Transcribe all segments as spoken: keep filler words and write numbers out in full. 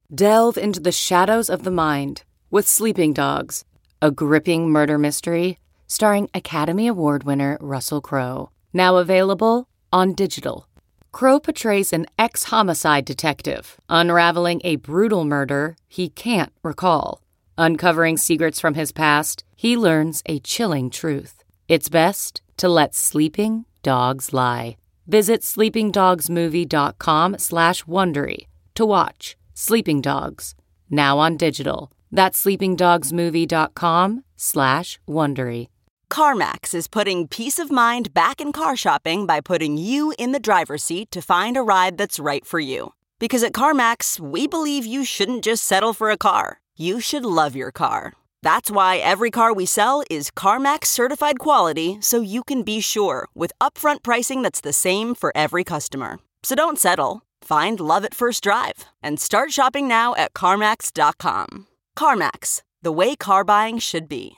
Delve into the shadows of the mind with Sleeping Dogs, a gripping murder mystery starring Academy Award winner Russell Crowe. Now available on digital. Crowe portrays an ex-homicide detective unraveling a brutal murder he can't recall. Uncovering secrets from his past, he learns a chilling truth. It's best to let sleeping dogs lie. Visit sleepingdogsmovie.com slash Wondery to watch Sleeping Dogs, now on digital. That's sleepingdogsmovie.com slash Wondery. CarMax is putting peace of mind back in car shopping by putting you in the driver's seat to find a ride that's right for you. Because at CarMax, we believe you shouldn't just settle for a car. You should love your car. That's why every car we sell is CarMax certified quality, so you can be sure with upfront pricing that's the same for every customer. So don't settle. Find love at first drive and start shopping now at CarMax dot com. CarMax, the way car buying should be.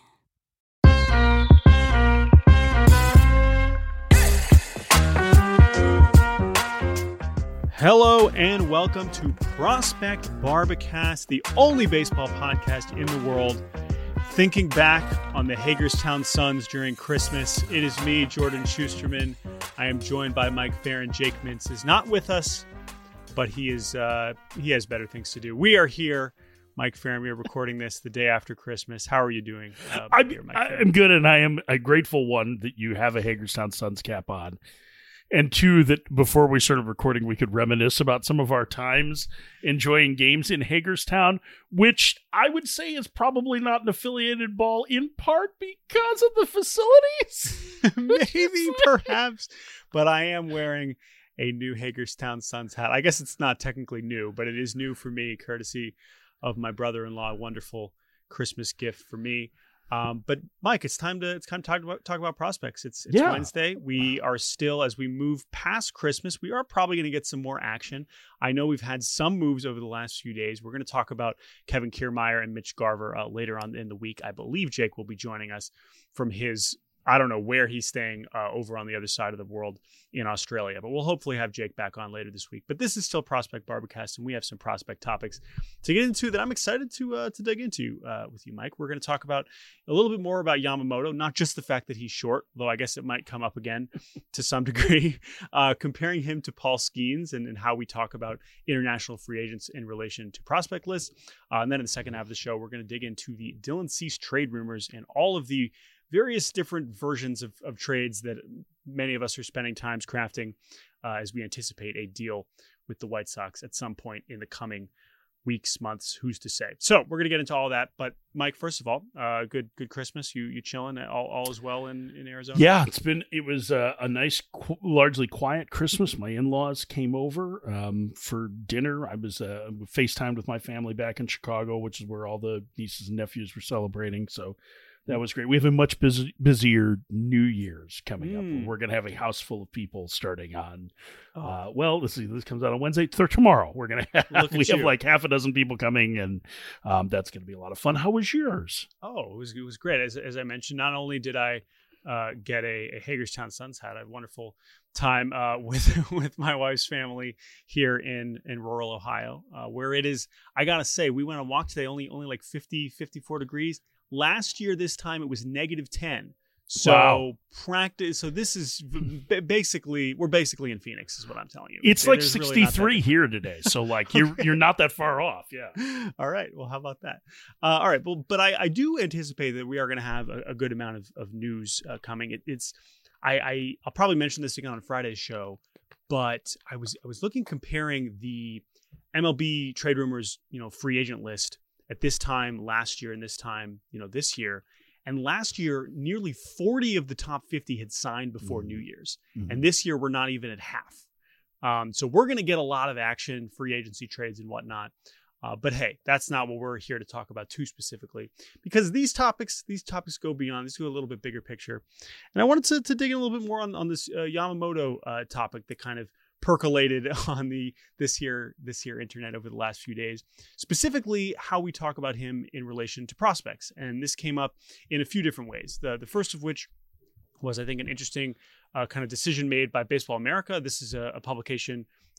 Hello and welcome to Prospect Barbacast, the only baseball podcast in the world thinking back on the Hagerstown Suns during Christmas. It is me, Jordan Schusterman. I am joined by Mike Farron. Jake Mintz is not with us, but he is uh, he has better things to do. We are here, Mike Farron. We are recording this the day after Christmas. How are you doing? Uh, I'm, here, I'm good, and I am a grateful one that you have a Hagerstown Suns cap on. And two, that before we started recording, we could reminisce about some of our times enjoying games in Hagerstown, which I would say is probably not an affiliated ball, in part because of the facilities. Maybe, perhaps. But I am wearing a new Hagerstown Suns hat. I guess it's not technically new, but it is new for me, courtesy of my brother-in-law. A wonderful Christmas gift for me. Um, but Mike, it's time to it's time to talk about talk about prospects. It's it's yeah. Wednesday. We are still, as we move past Christmas, we are probably going to get some more action. I know we've had some moves over the last few days. We're going to talk about Kevin Kiermaier and Mitch Garver uh, later on in the week. I believe Jake will be joining us from his, I don't know where he's staying uh, over on the other side of the world in Australia, but we'll hopefully have Jake back on later this week. But this is still Prospect Barbacast, and we have some prospect topics to get into that I'm excited to uh, to dig into uh, with you, Mike. We're going to talk about a little bit more about Yamamoto, not just the fact that he's short, though I guess it might come up again to some degree, uh, comparing him to Paul Skeens and, and how we talk about international free agents in relation to prospect lists. Uh, and then in the second half of the show, we're going to dig into the Dylan Cease trade rumors and all of the various different versions of, of trades that many of us are spending times crafting uh, as we anticipate a deal with the White Sox at some point in the coming weeks, months, who's to say. So we're going to get into all that. But Mike, first of all, uh, good good Christmas. You you chilling? All, all is well in, in Arizona? Yeah, it's been, it was a, a nice, qu- largely quiet Christmas. My in-laws came over um, for dinner. I was uh, FaceTimed with my family back in Chicago, which is where all the nieces and nephews were celebrating. So that was great. We have a much busy, busier New Year's coming mm. up. We're going to have a house full of people starting on, oh. uh, well, let's see, this comes out on Wednesday. Th- tomorrow, we're going to have, we you. have like half a dozen people coming, and um, that's going to be a lot of fun. How was yours? Oh, it was it was great. As as I mentioned, not only did I uh, get a, a Hagerstown Suns hat, I had a wonderful time uh, with with my wife's family here in, in rural Ohio, uh, where it is, I got to say, we went on a walk today, only only like fifty, fifty-four degrees. Last year, this time, it was negative ten. So wow. practice. So this is b- basically, we're basically in Phoenix is what I'm telling you. It's, it's like There's sixty-three really here today. So like you're, you're not that far off. Yeah. All right. Well, how about that? Uh, all right. Well, but I, I do anticipate that we are going to have a, a good amount of, of news uh, coming. It, it's, I, I, I'll probably mention this again on Friday's show, but I was, I was looking, comparing the M L B trade rumors, you know, free agent list at this time last year and this time, you know, this year. And last year, nearly forty of the top fifty had signed before mm-hmm. New Year's. Mm-hmm. And this year, we're not even at half. Um, so we're going to get a lot of action, free agency trades and whatnot. Uh, but hey, that's not what we're here to talk about too specifically, because these topics, these topics go beyond, these go a little bit bigger picture. And I wanted to, to dig in a little bit more on, on this uh, Yamamoto uh, topic that kind of percolated on the this here this here internet over the last few days, specifically how we talk about him in relation to prospects. And this came up in a few different ways. The the first of which was, I think, an interesting uh, kind of decision made by Baseball America. This is a, a publication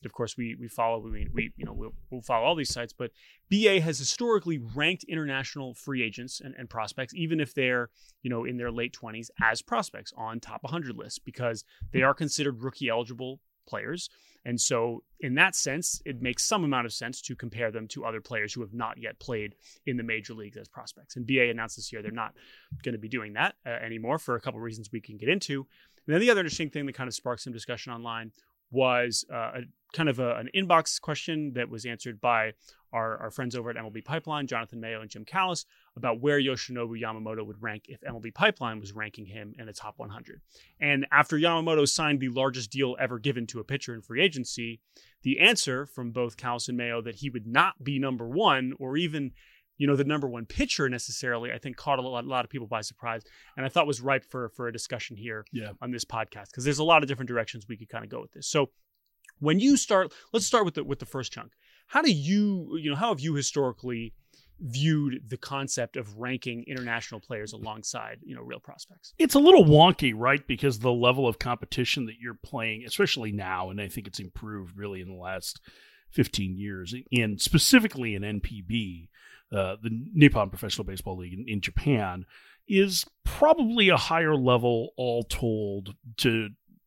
of course, we we follow. We, we you know we'll, we'll follow all these sites. But B A has historically ranked international free agents and, and prospects, even if they're you know in their late twenties, as prospects on top one hundred lists, because they are considered rookie eligible players. And so in that sense, it makes some amount of sense to compare them to other players who have not yet played in the major leagues as prospects. And B A announced this year they're not going to be doing that uh, anymore for a couple of reasons we can get into. And then the other interesting thing that kind of sparked some discussion online was uh, a kind of a, an inbox question that was answered by our, our friends over at M L B Pipeline, Jonathan Mayo and Jim Callis, about where Yoshinobu Yamamoto would rank if M L B Pipeline was ranking him in the top one hundred. And after Yamamoto signed the largest deal ever given to a pitcher in free agency, the answer from both Callis and Mayo that he would not be number one or even you know, the number one pitcher necessarily, I think caught a lot, a lot of people by surprise. And I thought was ripe for, for a discussion here yeah. on this podcast, because there's a lot of different directions we could kind of go with this. So when you start, let's start with the, with the first chunk. How do you, you know, how have you historically viewed the concept of ranking international players alongside, you know, real prospects? It's a little wonky, right? Because the level of competition that you're playing, especially now, and I think it's improved really in the last fifteen years, in specifically in N P B, Uh, the Nippon Professional Baseball League in, in Japan, is probably a higher level all told to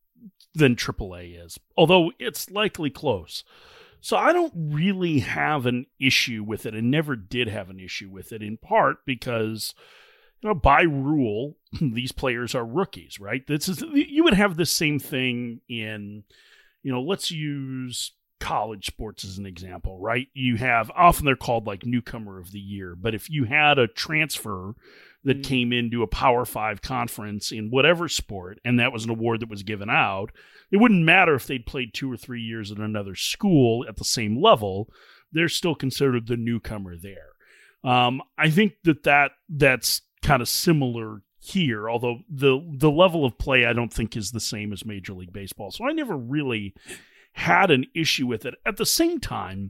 than triple A is, although it's likely close. So I don't really have an issue with it, and never did have an issue with it, in part because, you know, by rule, these players are rookies, right? This is, you would have the same thing in, you know, let's use college sports as an example, right? You have, often they're called like newcomer of the year, but if you had a transfer that mm-hmm. came into a Power Five conference in whatever sport, and that was an award that was given out, it wouldn't matter if they'd played two or three years at another school at the same level, they're still considered the newcomer there. Um, I think that, that that's kind of similar here, although the the level of play I don't think is the same as Major League Baseball. So I never really had an issue with it. At the same time,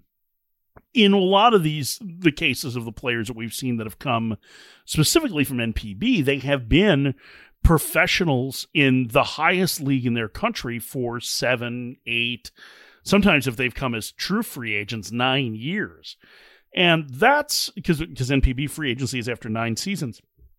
in a lot of these, the cases of the players that we've seen that have come specifically from N P B, they have been professionals in the highest league in their country for seven, eight, sometimes if they've come as true free agents, nine years. And that's because because N P B free agency is after nine seasons.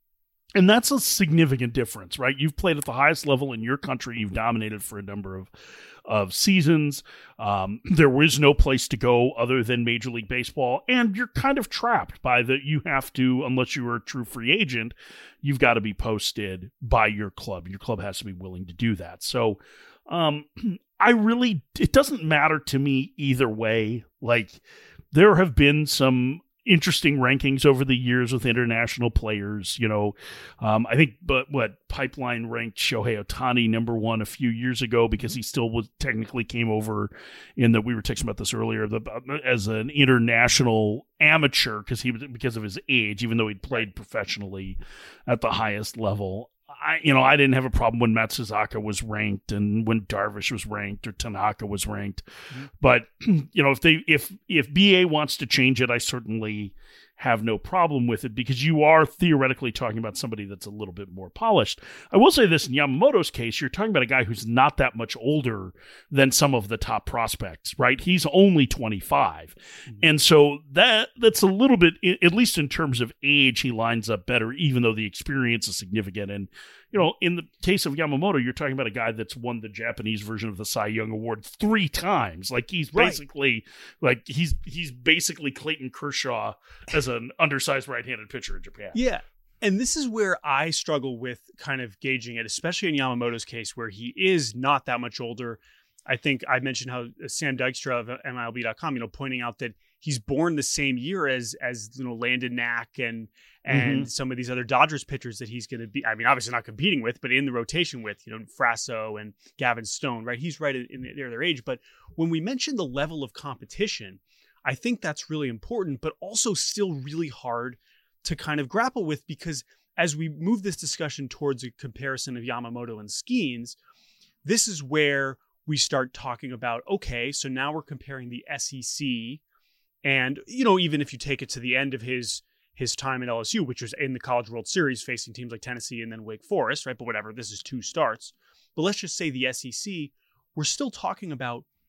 And that's a significant difference, right? You've played at the highest level in your country. You've dominated for a number of, of seasons. Um, there was no place to go other than Major League Baseball. And you're kind of trapped by the, you have to, unless you are a true free agent, you've got to be posted by your club. Your club has to be willing to do that. So um, I really, it doesn't matter to me either way. Like, there have been some interesting rankings over the years with international players. You know, um, I think, but what Pipeline ranked Shohei Ohtani number one a few years ago because he still was technically came over in that we were texting about this earlier the, as an international amateur because he was because of his age, even though he'd played professionally at the highest level. I, you know, I didn't have a problem when Matsuzaka was ranked and when Darvish was ranked or Tanaka was ranked. Mm-hmm. But, you know, if they, if, if B A wants to change it, I certainly have no problem with it because you are theoretically talking about somebody that's a little bit more polished. I will say this, in Yamamoto's case, you're talking about a guy who's not that much older than some of the top prospects, right? He's only twenty-five. Mm-hmm. And so that that's a little bit, at least in terms of age, he lines up better, even though the experience is significant. And, you know, in the case of Yamamoto, you're talking about a guy that's won the Japanese version of the Cy Young Award three times. Like he's basically, right. like he's he's basically Clayton Kershaw as an undersized right-handed pitcher in Japan. Yeah. And this is where I struggle with kind of gauging it, especially in Yamamoto's case, where he is not that much older. I think I mentioned how Sam Dykstra of M I L B dot com, you know, pointing out that he's born the same year as, as you know, Landon Knack and and mm-hmm. some of these other Dodgers pitchers that he's going to be, I mean, obviously not competing with, but in the rotation with, you know, Frasso and Gavin Stone, right? He's right in their, their age. But when we mention the level of competition, I think that's really important, but also still really hard to kind of grapple with, because as we move this discussion towards a comparison of Yamamoto and Skeens, this is where we start talking about, okay, so now we're comparing the S E C and, you know, even if you take it to the end of his his time at L S U, which was in the College World Series facing teams like Tennessee and then Wake Forest, right? But whatever, this is two starts. But let's just say the S E C, we're still talking about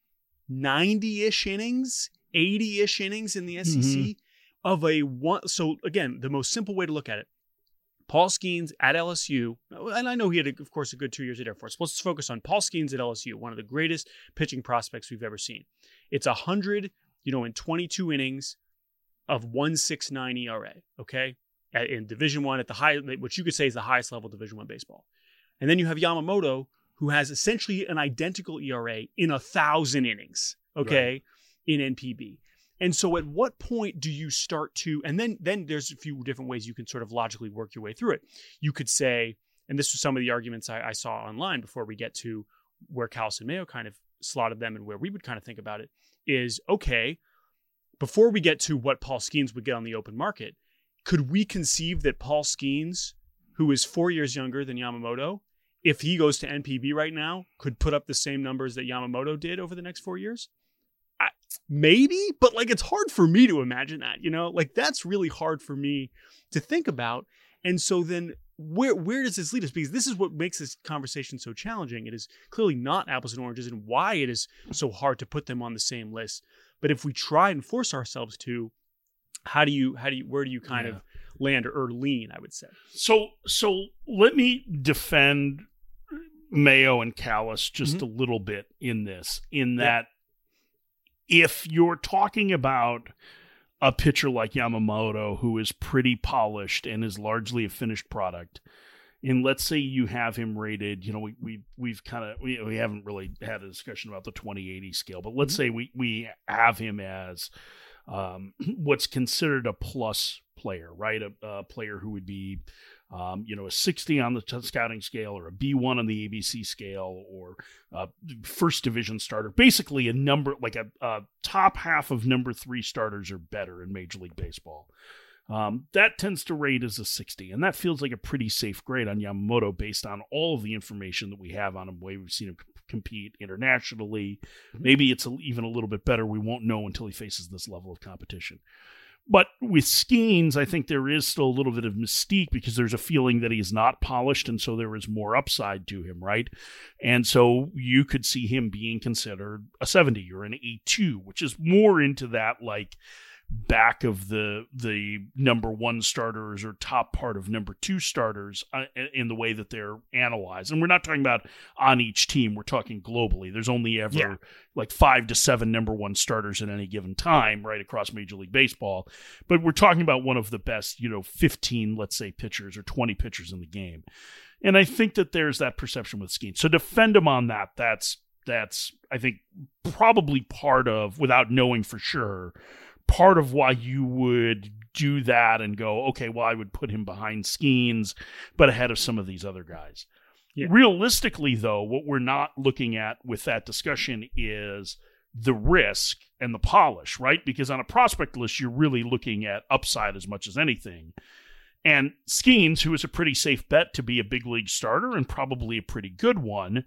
ninety-ish innings, eighty-ish innings in the S E C mm-hmm. of a one. So again, the most simple way to look at it, Paul Skeens at L S U, and I know he had, of course, a good two years at Air Force. Let's focus on Paul Skeens at L S U, one of the greatest pitching prospects we've ever seen. It's one hundred, you know, in twenty-two innings of one point six nine E R A, okay? At, in Division One, at the high, which you could say is the highest level of Division One baseball. And then you have Yamamoto, who has essentially an identical E R A in a thousand innings, okay, right. in N P B. And so at what point do you start to, and then then there's a few different ways you can sort of logically work your way through it. You could say, and this was some of the arguments I, I saw online before we get to where Callis and Mayo kind of slotted them and where we would kind of think about it, is, okay, before we get to what Paul Skeens would get on the open market, could we conceive that Paul Skeens, who is four years younger than Yamamoto, if he goes to N P B right now, could put up the same numbers that Yamamoto did over the next four years? I, maybe, but like it's hard for me to imagine that, you know, like that's really hard for me to think about. And so then where where does this lead us? Because this is what makes this conversation so challenging. It is clearly not apples and oranges, and why it is so hard to put them on the same list. But if we try and force ourselves to, how do you, how do you, where do you kind yeah. of land or, or lean, I would say? So, so let me defend Mayo and Callis just mm-hmm. a little bit in this, in that yeah. if you're talking about a pitcher like Yamamoto, who is pretty polished and is largely a finished product, and let's say you have him rated, you know, we, we, we've kind of, we, we haven't really had a discussion about the twenty eighty scale, but let's mm-hmm. say we, we have him as um, what's considered a plus player, right? A, a player who would be, um, you know, a sixty on the t- scouting scale, or a B one on the A B C scale, or a first division starter, basically a number, like a, a top half of number three starters or better in Major League Baseball. Um, that tends to rate as a sixty, and that feels like a pretty safe grade on Yamamoto based on all of the information that we have on him, the way we've seen him c- compete internationally. Maybe it's a, even a little bit better. We won't know until he faces this level of competition. But with Skeens, I think there is still a little bit of mystique because there's a feeling that he's not polished, and so there is more upside to him, right? And so you could see him being considered a seventy or an A two, which is more into that, like, back of the the number one starters or top part of number two starters uh, in the way that they're analyzed. And we're not talking about on each team. We're talking globally. There's only ever yeah. like five to seven number one starters at any given time, right, across Major League Baseball. But we're talking about one of the best, you know, fifteen, let's say, pitchers or twenty pitchers in the game. And I think that there's that perception with Skeens. So defend him on that. That's, that's I think, probably part of, without knowing for sure, part of why you would do that and go, okay, well, I would put him behind Skeens, but ahead of some of these other guys. Yeah. Realistically, though, what we're not looking at with that discussion is the risk and the polish, right? Because on a prospect list, you're really looking at upside as much as anything. And Skeens, who is a pretty safe bet to be a big league starter and probably a pretty good one,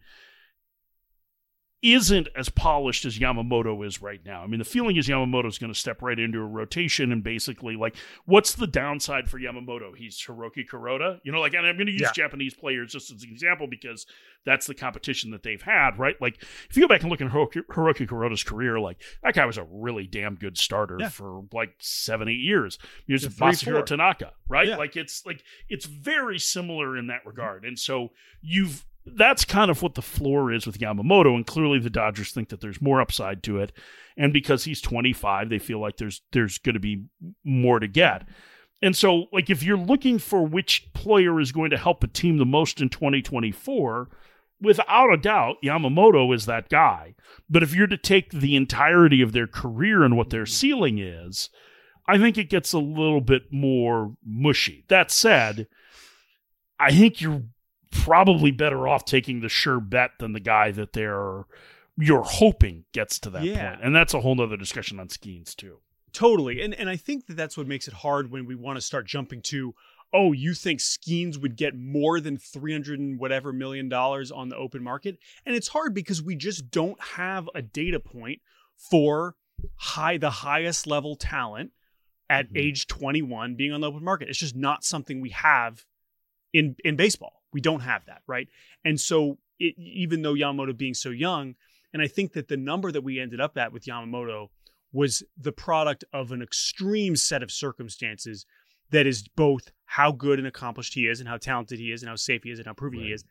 isn't as polished as Yamamoto is right now. I mean, the feeling is Yamamoto is going to step right into a rotation and basically, like, what's the downside for Yamamoto? He's Hiroki Kuroda, you know, like, and I'm going to use yeah. Japanese players just as an example because that's the competition that they've had, right? Like, if you go back and look at Hiroki, Hiroki Kuroda's career, like, that guy was a really damn good starter yeah. for like seven, eight years. He was Masahiro Tanaka, right? Yeah. Like, it's like, it's very similar in that regard. And so you've, that's kind of what the floor is with Yamamoto, and clearly the Dodgers think that there's more upside to it. And because he's twenty-five, they feel like there's there's going to be more to get. And so, like, if you're looking for which player is going to help a team the most in twenty twenty-four, without a doubt, Yamamoto is that guy. But if you're to take the entirety of their career and what their ceiling is, I think it gets a little bit more mushy. That said, I think you're probably better off taking the sure bet than the guy that they're you're hoping gets to that yeah. point. And that's a whole nother discussion on Skeens too. Totally. And and I think that that's what makes it hard when we want to start jumping to, oh, you think Skeens would get more than three hundred and whatever million dollars on the open market? And it's hard because we just don't have a data point for high the highest level talent at mm-hmm. age twenty-one being on the open market. It's just not something we have in in baseball. We don't have that, right? And so it, even though Yamamoto being so young, And I think that the number that we ended up at with Yamamoto was the product of an extreme set of circumstances that is both how good and accomplished he is and how talented he is and how safe he is and how proven right. he is,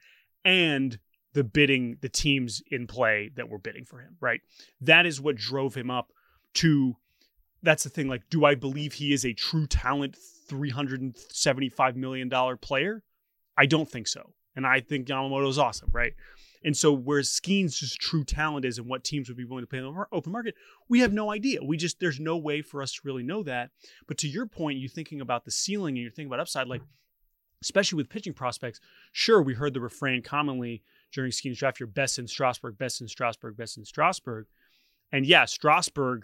and the bidding, the teams in play that were bidding for him, right? That is what drove him up to, that's the thing, like, do I believe he is a true talent three hundred seventy-five million dollars player? I don't think so. And I think Yamamoto is awesome, right? And so where Skeens' just true talent is and what teams would be willing to pay in the open market, we have no idea. We just, there's no way for us to really know that. But to your point, you're thinking about the ceiling and you're thinking about upside, like, especially with pitching prospects, sure, we heard the refrain commonly during Skeens' draft, you're best in Strasburg, best in Strasburg, best in Strasburg. And yeah, Strasburg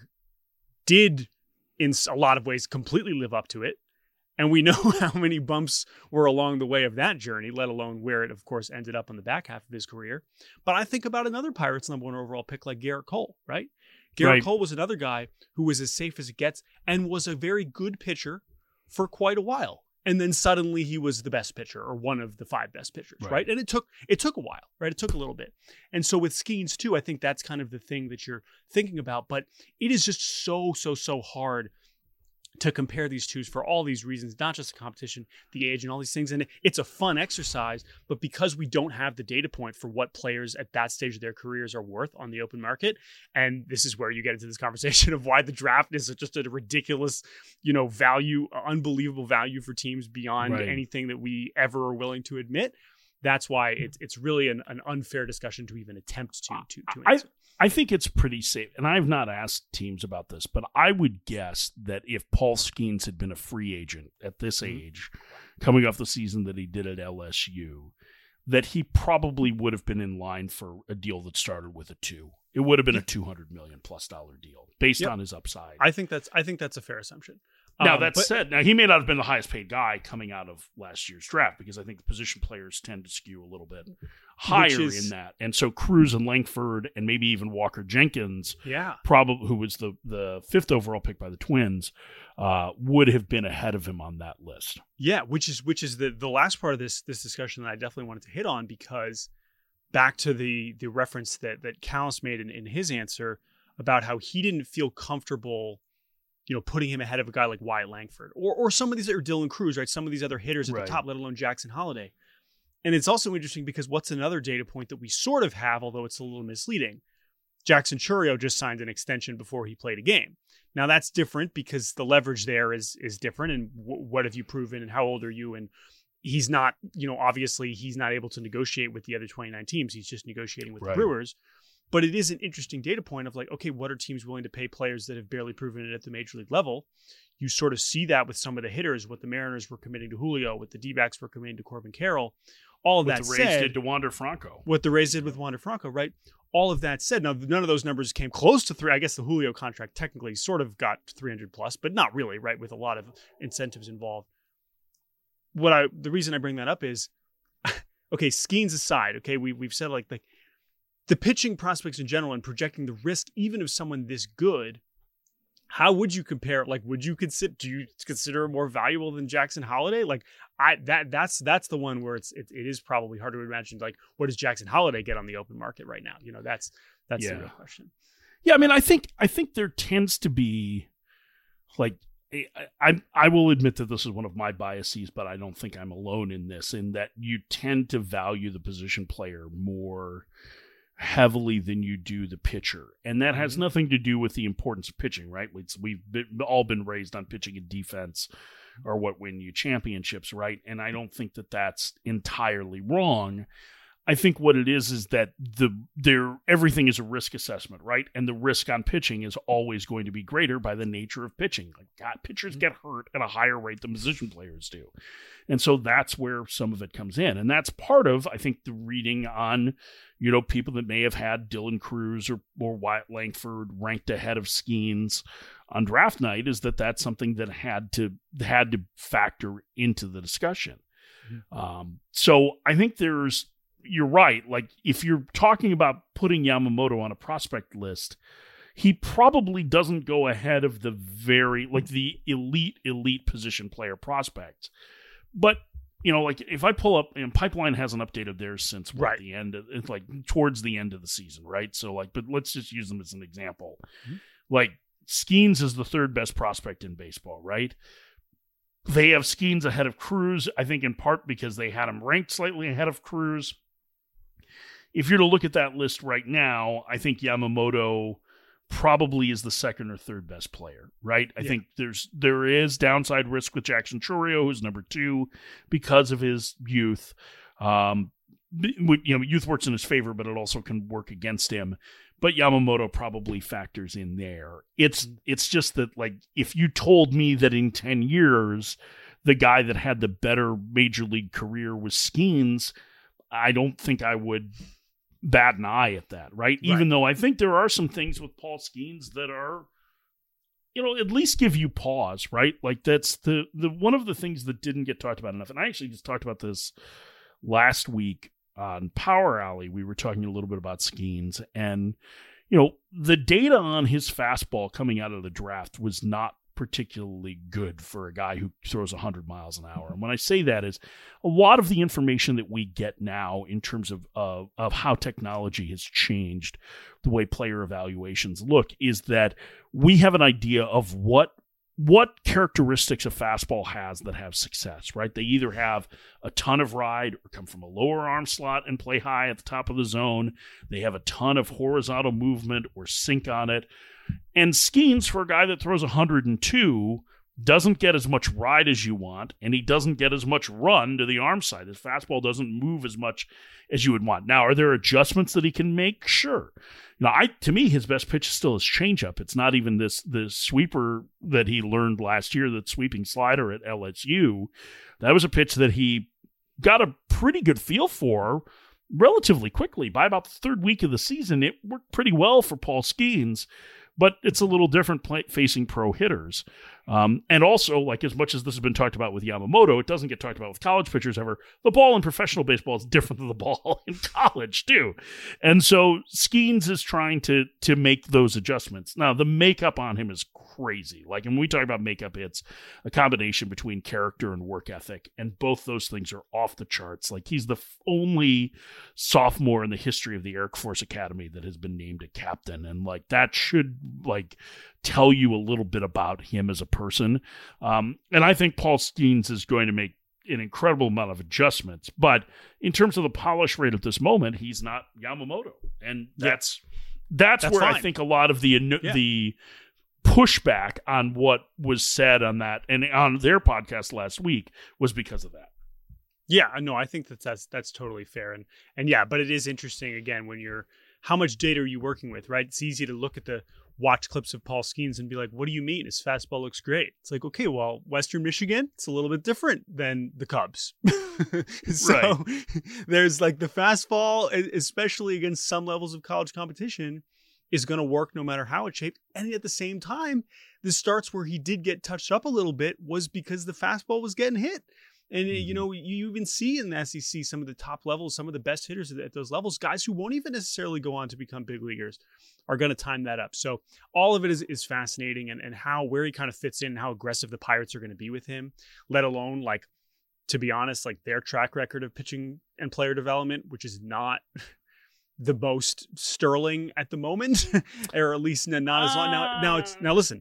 did, in a lot of ways, completely live up to it. And we know how many bumps were along the way of that journey, let alone where it, of course, ended up on the back half of his career. But I think about another Pirates number one overall pick like Garrett Cole, right? Garrett right. Cole was another guy who was as safe as it gets and was a very good pitcher for quite a while. And then suddenly he was the best pitcher or one of the five best pitchers, right? right? And it took it took a while, right? It took a little bit. And so with Skeens too, I think that's kind of the thing that you're thinking about. But it is just so, so, so hard to compare these two for all these reasons, not just the competition, the age, and all these things. And it's a fun exercise, but because we don't have the data point for what players at that stage of their careers are worth on the open market, and this is where you get into this conversation of why the draft is just a ridiculous, you know, value, unbelievable value for teams beyond right. anything that we ever are willing to admit. That's why it's it's really an, an unfair discussion to even attempt to to, to answer. I, I think it's pretty safe, and I've not asked teams about this, but I would guess that if Paul Skeens had been a free agent at this mm-hmm. age, coming off the season that he did at L S U, that he probably would have been in line for a deal that started with a two. It would have been a two hundred million plus dollar deal based yep. on his upside. I think that's I think that's a fair assumption. Now, um, that but, said, now he may not have been the highest paid guy coming out of last year's draft because I think the position players tend to skew a little bit higher is, in that. And so Cruz and Langford and maybe even Walker Jenkins, yeah, probably who was the, the fifth overall pick by the Twins, uh, would have been ahead of him on that list. Yeah, which is which is the, the last part of this this discussion that I definitely wanted to hit on, because back to the the reference that that Callis made in, in his answer about how he didn't feel comfortable, you know, putting him ahead of a guy like Wyatt Langford or or some of these other Dylan Cruz, right? Some of these other hitters at right. the top, let alone Jackson Holliday. And it's also interesting because what's another data point that we sort of have, although it's a little misleading? Jackson Chourio just signed an extension before he played a game. Now that's different because the leverage there is is different. And w- what have you proven and how old are you? And he's not, you know, obviously he's not able to negotiate with the other twenty-nine teams. He's just negotiating with right. the Brewers. But it is an interesting data point of like, okay, what are teams willing to pay players that have barely proven it at the major league level? You sort of see that with some of the hitters, what the Mariners were committing to Julio, what the D-backs were committing to Corbin Carroll. All of what that the Rays said, did to Wander Franco. What the Rays did with Wander Franco, right? All of that said, now none of those numbers came close to three. I guess the Julio contract technically sort of got three hundred plus, but not really, right? With a lot of incentives involved. What I the reason I bring that up is, okay, Skeens aside, okay, we we've said like like the pitching prospects in general and projecting the risk even of someone this good. How would you compare? Like, would you consider? Do you consider more valuable than Jackson Holliday? Like, I that that's that's the one where it's it, it is probably hard to imagine. Like, what does Jackson Holliday get on the open market right now? You know, that's that's yeah. the real question. Yeah, I mean, I think I think there tends to be like I, I I will admit that this is one of my biases, but I don't think I'm alone in this. In that you tend to value the position player more heavily than you do the pitcher. And that has nothing to do with the importance of pitching, right? It's, we've been, all been raised on pitching and defense or what win you championships, right? And I don't think that that's entirely wrong. I think what it is is that the there everything is a risk assessment, right? And the risk on pitching is always going to be greater by the nature of pitching. Like, God, pitchers get hurt at a higher rate than position players do. And so that's where some of it comes in. And that's part of, I think, the reading on, you know, people that may have had Dylan Cruz or, or Wyatt Langford ranked ahead of Skeens on draft night, is that that's something that had to had to factor into the discussion. Mm-hmm. Um, so I think there's You're right. Like, if you're talking about putting Yamamoto on a prospect list, he probably doesn't go ahead of the very, like, the elite, elite position player prospects. But you know, like if I pull up, and Pipeline hasn't updated theirs since what, right. the end of it's like towards the end of the season, right? So like, but let's just use them as an example. Mm-hmm. Like Skeens is the third best prospect in baseball, right? They have Skeens ahead of Cruz, I think in part because they had him ranked slightly ahead of Cruz. If you're to look at that list right now, I think Yamamoto probably is the second or third best player, right? I yeah. think there's there is downside risk with Jackson Chourio, who's number two, because of his youth. Um, you know, youth works in his favor, but it also can work against him. But Yamamoto probably factors in there. It's it's just that, like, if you told me that in ten years, the guy that had the better major league career was Skeens, I don't think I would bat an eye at that, right? right? Even though I think there are some things with Paul Skeens that are, you know, at least give you pause, right? Like that's the the one of the things that didn't get talked about enough. And I actually just talked about this last week on Power Alley. We were talking a little bit about Skeens, and you know, the data on his fastball coming out of the draft was not particularly good for a guy who throws one hundred miles an hour. And when I say that is a lot of the information that we get now in terms of uh, of how technology has changed the way player evaluations look is that we have an idea of what what characteristics a fastball has that have success, right? They either have a ton of ride or come from a lower arm slot and play high at the top of the zone. They have a ton of horizontal movement or sink on it. And Skeens, for a guy that throws one hundred two, doesn't get as much ride as you want, and he doesn't get as much run to the arm side. His fastball doesn't move as much as you would want. Now, are there adjustments that he can make? Sure. Now, I to me, his best pitch is still his changeup. It's not even this this sweeper that he learned last year, that sweeping slider at L S U. That was a pitch that he got a pretty good feel for relatively quickly. By about the third week of the season, it worked pretty well for Paul Skeens. But it's a little different play, facing pro hitters. Um, and also, like as much as this has been talked about with Yamamoto, it doesn't get talked about with college pitchers ever. The ball in professional baseball is different than the ball in college, too. And so Skeens is trying to to make those adjustments. Now, the makeup on him is crazy. Like, when we talk about makeup, it's a combination between character and work ethic. And both those things are off the charts. Like, he's the f- only sophomore in the history of the Air Force Academy that has been named a captain. And, like, that should, like, tell you a little bit about him as a person. Um, and I think Paul Skeens is going to make an incredible amount of adjustments. But in terms of the polish rate at this moment, he's not Yamamoto. And that's yeah. that's, that's where fine. I think a lot of the yeah. the pushback on what was said on that and on their podcast last week was because of that. Yeah, no, I think that that's that's totally fair. And and yeah, but it is interesting, again, when you're, how much data are you working with, right? It's easy to look at the watch clips of Paul Skeens and be like, what do you mean? His fastball looks great. It's like, okay, well, Western Michigan, it's a little bit different than the Cubs. so right. There's like the fastball, especially against some levels of college competition, is going to work no matter how it's shaped. And at the same time, the starts where he did get touched up a little bit was because the fastball was getting hit. And, mm-hmm. you know, you even see in the S E C some of the top levels, some of the best hitters at those levels, guys who won't even necessarily go on to become big leaguers, are going to time that up. So all of it is, is fascinating, and, and how, where he kind of fits in, how aggressive the Pirates are going to be with him, let alone, like, to be honest, like their track record of pitching and player development, which is not the most sterling at the moment, or at least not as long. Now, now it's, now listen,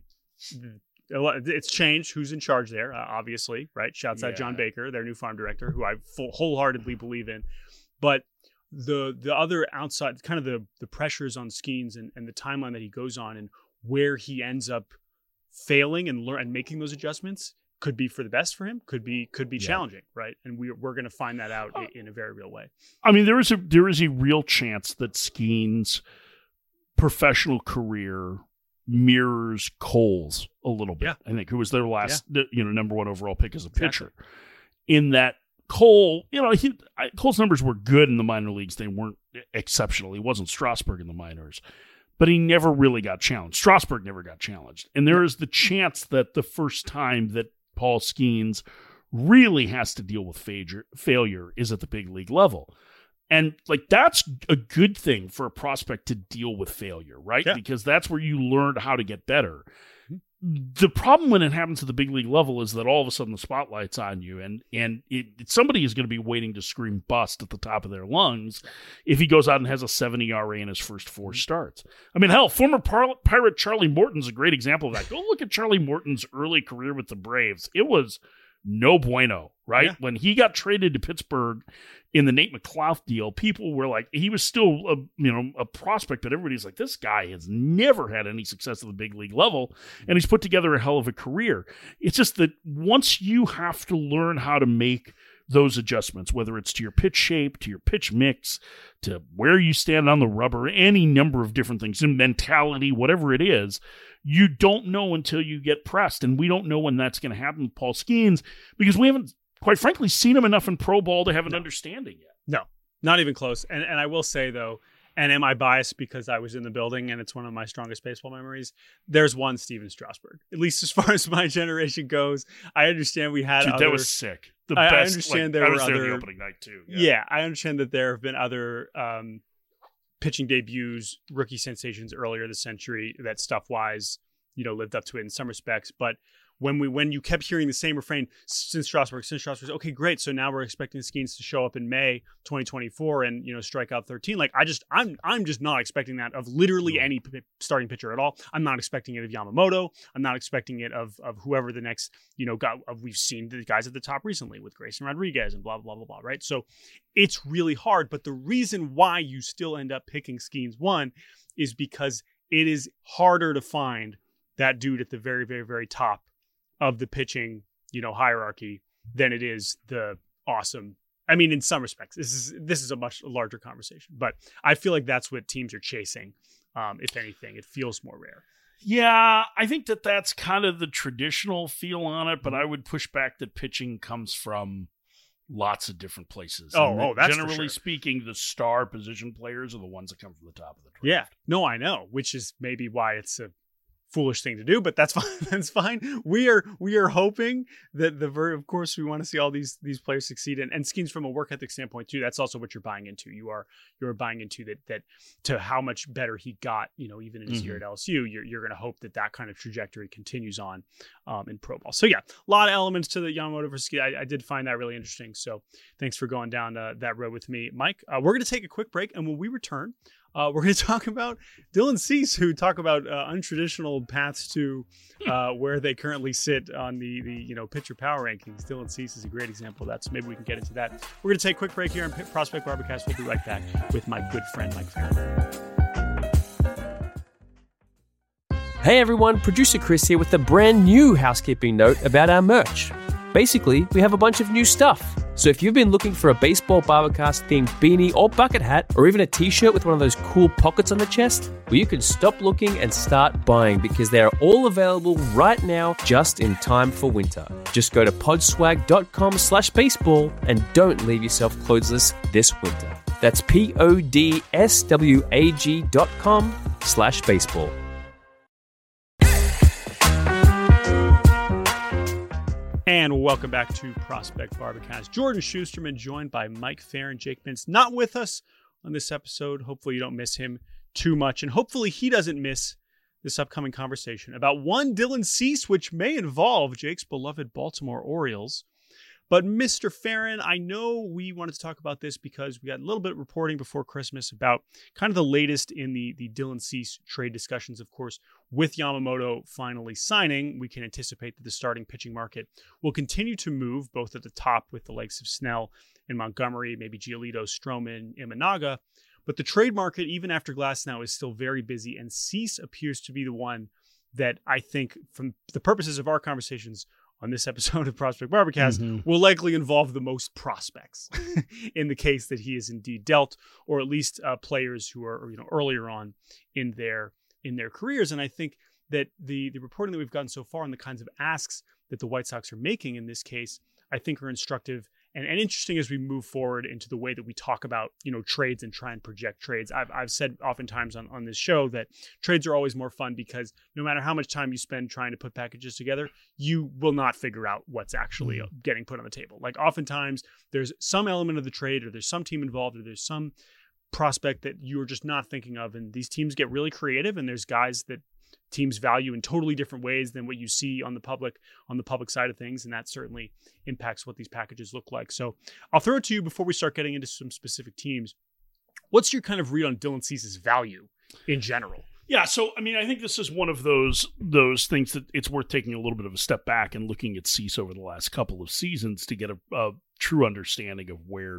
it's changed who's in charge there, uh, obviously, right? Shouts yeah. out John Baker, their new farm director, who I full, wholeheartedly believe in. But the the other outside, kind of the the pressures on Skeens and, and the timeline that he goes on and where he ends up failing and learn and making those adjustments could be for the best for him, could be could be yeah. challenging, right? And we we're going to find that out in, in a very real way. I mean, there is a there is a real chance that Skeens' professional career mirrors Cole's a little bit. Yeah. I think, who was their last, yeah. you know, number one overall pick as a pitcher. Exactly. In that Cole, you know, he, I, Cole's numbers were good in the minor leagues. They weren't exceptional. He wasn't Strasburg in the minors, but he never really got challenged. Strasburg never got challenged. And there is the chance that the first time that Paul Skeens really has to deal with failure, failure is at the big league level. And like, that's a good thing for a prospect to deal with failure, right? Yeah. Because that's where you learn how to get better. the problem when it happens at the big league level is that all of a sudden the spotlight's on you, and and it, somebody is going to be waiting to scream bust at the top of their lungs if he goes out and has a seven E R A in his first four starts. I mean, hell, former Par- Pirate Charlie Morton's a great example of that. Go look at Charlie Morton's early career with the Braves. It was no bueno, right? Yeah. When he got traded to Pittsburgh in the Nate McLouth deal, people were like, he was still a, you know, a prospect, but everybody's like, this guy has never had any success at the big league level, and he's put together a hell of a career. It's just that once you have to learn how to make those adjustments, whether it's to your pitch shape, to your pitch mix, to where you stand on the rubber, any number of different things, and mentality, whatever it is, you don't know until you get pressed. And we don't know when that's going to happen with Paul Skeens because we haven't, quite frankly, seen him enough in pro ball to have an no. understanding yet. No, not even close. And and I will say, though, and am I biased because I was in the building and it's one of my strongest baseball memories? There's one Steven Strasburg, at least as far as my generation goes. I understand we had Dude, other, that was sick. The I, best. I understand like, there I were was there other the opening night too. Yeah. yeah, I understand that there have been other um, pitching debuts, rookie sensations earlier this century that stuff-wise, you know, lived up to it in some respects. But when we when you kept hearing the same refrain since Strasburg, since Strasburg, okay, great. So now we're expecting Skeens to show up in May twenty twenty-four and, you know, strike out thirteen. Like I just I'm I'm just not expecting that of literally any p- starting pitcher at all. I'm not expecting it of Yamamoto. I'm not expecting it of of whoever the next, you know, guy of we've seen the guys at the top recently with Grayson Rodriguez and blah blah blah blah. Right. So it's really hard. But the reason why you still end up picking Skeens one is because it is harder to find that dude at the very, very, very top of the pitching, you know, hierarchy than it is the awesome. I mean, in some respects, this is this is a much larger conversation, but I feel like that's what teams are chasing. Um, if anything, it feels more rare. Yeah, I think that that's kind of the traditional feel on it, but I would push back that pitching comes from lots of different places. Oh, oh, that's generally for sure. speaking, the star position players are the ones that come from the top of the draft. Yeah, no, I know, which is maybe why it's a foolish thing to do, but that's fine. That's fine. We are we are hoping that the ver- of course we want to see all these these players succeed, and, and Skeens from a work ethic standpoint too. That's also what you're buying into. You are you're buying into that that to how much better he got, you know, even in his mm-hmm. year at L S U. You're you're going to hope that that kind of trajectory continues on um, in pro ball. So yeah, a lot of elements to the Yamamoto versus Skeens. I, I did find that really interesting. So thanks for going down uh, that road with me, Mike. Uh, we're going to take a quick break, and when we return, Uh, we're going to talk about Dylan Cease, who talk about uh, untraditional paths to uh, where they currently sit on the, the you know pitcher power rankings. Dylan Cease is a great example of that, so maybe we can get into that. We're going to take a quick break here on Prospect Barbacast. We'll be right back with my good friend Mike Farron. Hey everyone, producer Chris here with a brand new housekeeping note about our merch. Basically, we have a bunch of new stuff. So if you've been looking for a Baseball Barbacast themed beanie or bucket hat, or even a t-shirt with one of those cool pockets on the chest, well, you can stop looking and start buying because they are all available right now just in time for winter. Just go to podswag.com slash baseball and don't leave yourself clothesless this winter. That's P-O-D-S-W-A-G dot com slash baseball. And welcome back to Prospect Barbacast. Jordan Schusterman joined by Mike Farron. Jake Mintz not with us on this episode. Hopefully you don't miss him too much. And hopefully he doesn't miss this upcoming conversation about one Dylan Cease, which may involve Jake's beloved Baltimore Orioles. But Mister Farron, I know we wanted to talk about this because we got a little bit of reporting before Christmas about kind of the latest in the, the Dylan Cease trade discussions. Of course, with Yamamoto finally signing, we can anticipate that the starting pitching market will continue to move, both at the top with the likes of Snell and Montgomery, maybe Giolito, Stroman, Imanaga. But the trade market, even after Glasnow, is still very busy, and Cease appears to be the one that I think, from the purposes of our conversations on this episode of Prospect Barbacast, mm-hmm. will likely involve the most prospects in the case that he is indeed dealt, or at least uh, players who are, you know, earlier on in their in their careers. And I think that the the reporting that we've gotten so far and the kinds of asks that the White Sox are making in this case, I think are instructive and, and interesting as we move forward into the way that we talk about, you know, trades and try and project trades. I've I've said oftentimes on, on this show that trades are always more fun because no matter how much time you spend trying to put packages together, you will not figure out what's actually mm-hmm. getting put on the table. Like oftentimes there's some element of the trade, or there's some team involved, or there's some prospect that you're just not thinking of. And these teams get really creative, and there's guys that teams value in totally different ways than what you see on the public on the public side of things, and that certainly impacts what these packages look like. So I'll throw it to you before we start getting into some specific teams. What's your kind of read on Dylan Cease's value in general? Yeah, so I mean, I think this is one of those those things that it's worth taking a little bit of a step back and looking at Cease over the last couple of seasons to get a, a true understanding of where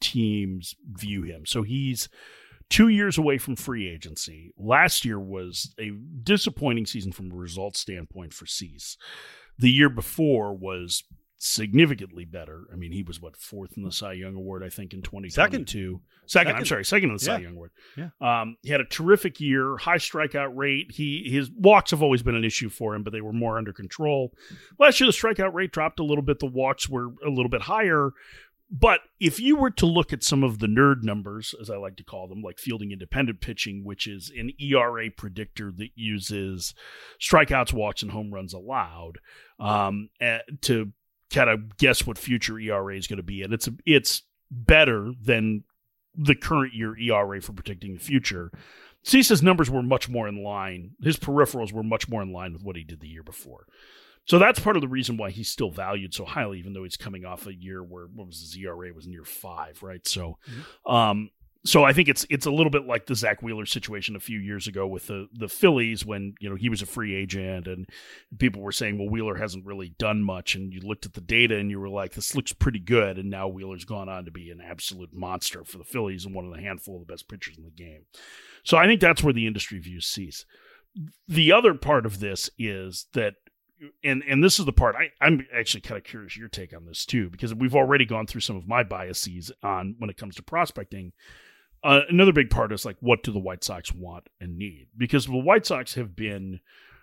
teams view him. So he's two years away from free agency. Last year was a disappointing season from a results standpoint for Cease. The year before was significantly better. I mean, he was, what, fourth in the Cy Young Award, I think, in twenty twenty-two. Second. Second, second. I'm sorry, second in the yeah. Cy Young Award. Yeah. Um, he had a terrific year, high strikeout rate. He His walks have always been an issue for him, but they were more under control. Last year, the strikeout rate dropped a little bit. The walks were a little bit higher. But if you were to look at some of the nerd numbers, as I like to call them, like fielding independent pitching, which is an E R A predictor that uses strikeouts, walks, and home runs allowed um, to kind of guess what future E R A is going to be. And it's it's better than the current year E R A for predicting the future. Cease's numbers were much more in line. His peripherals were much more in line with what he did the year before. So that's part of the reason why he's still valued so highly, even though he's coming off a year where, what was his E R A, was near five, right? So, mm-hmm. um, so I think it's it's a little bit like the Zach Wheeler situation a few years ago with the the Phillies when, you know, he was a free agent and people were saying, well, Wheeler hasn't really done much. And you looked at the data and you were like, this looks pretty good. And now Wheeler's gone on to be an absolute monster for the Phillies and one of the handful of the best pitchers in the game. So I think that's where the industry views Cease. The other part of this is that, And and this is the part I, I'm actually kind of curious your take on this too, because we've already gone through some of my biases on when it comes to prospecting. Uh, another big part is like, what do the White Sox want and need? Because the White Sox have been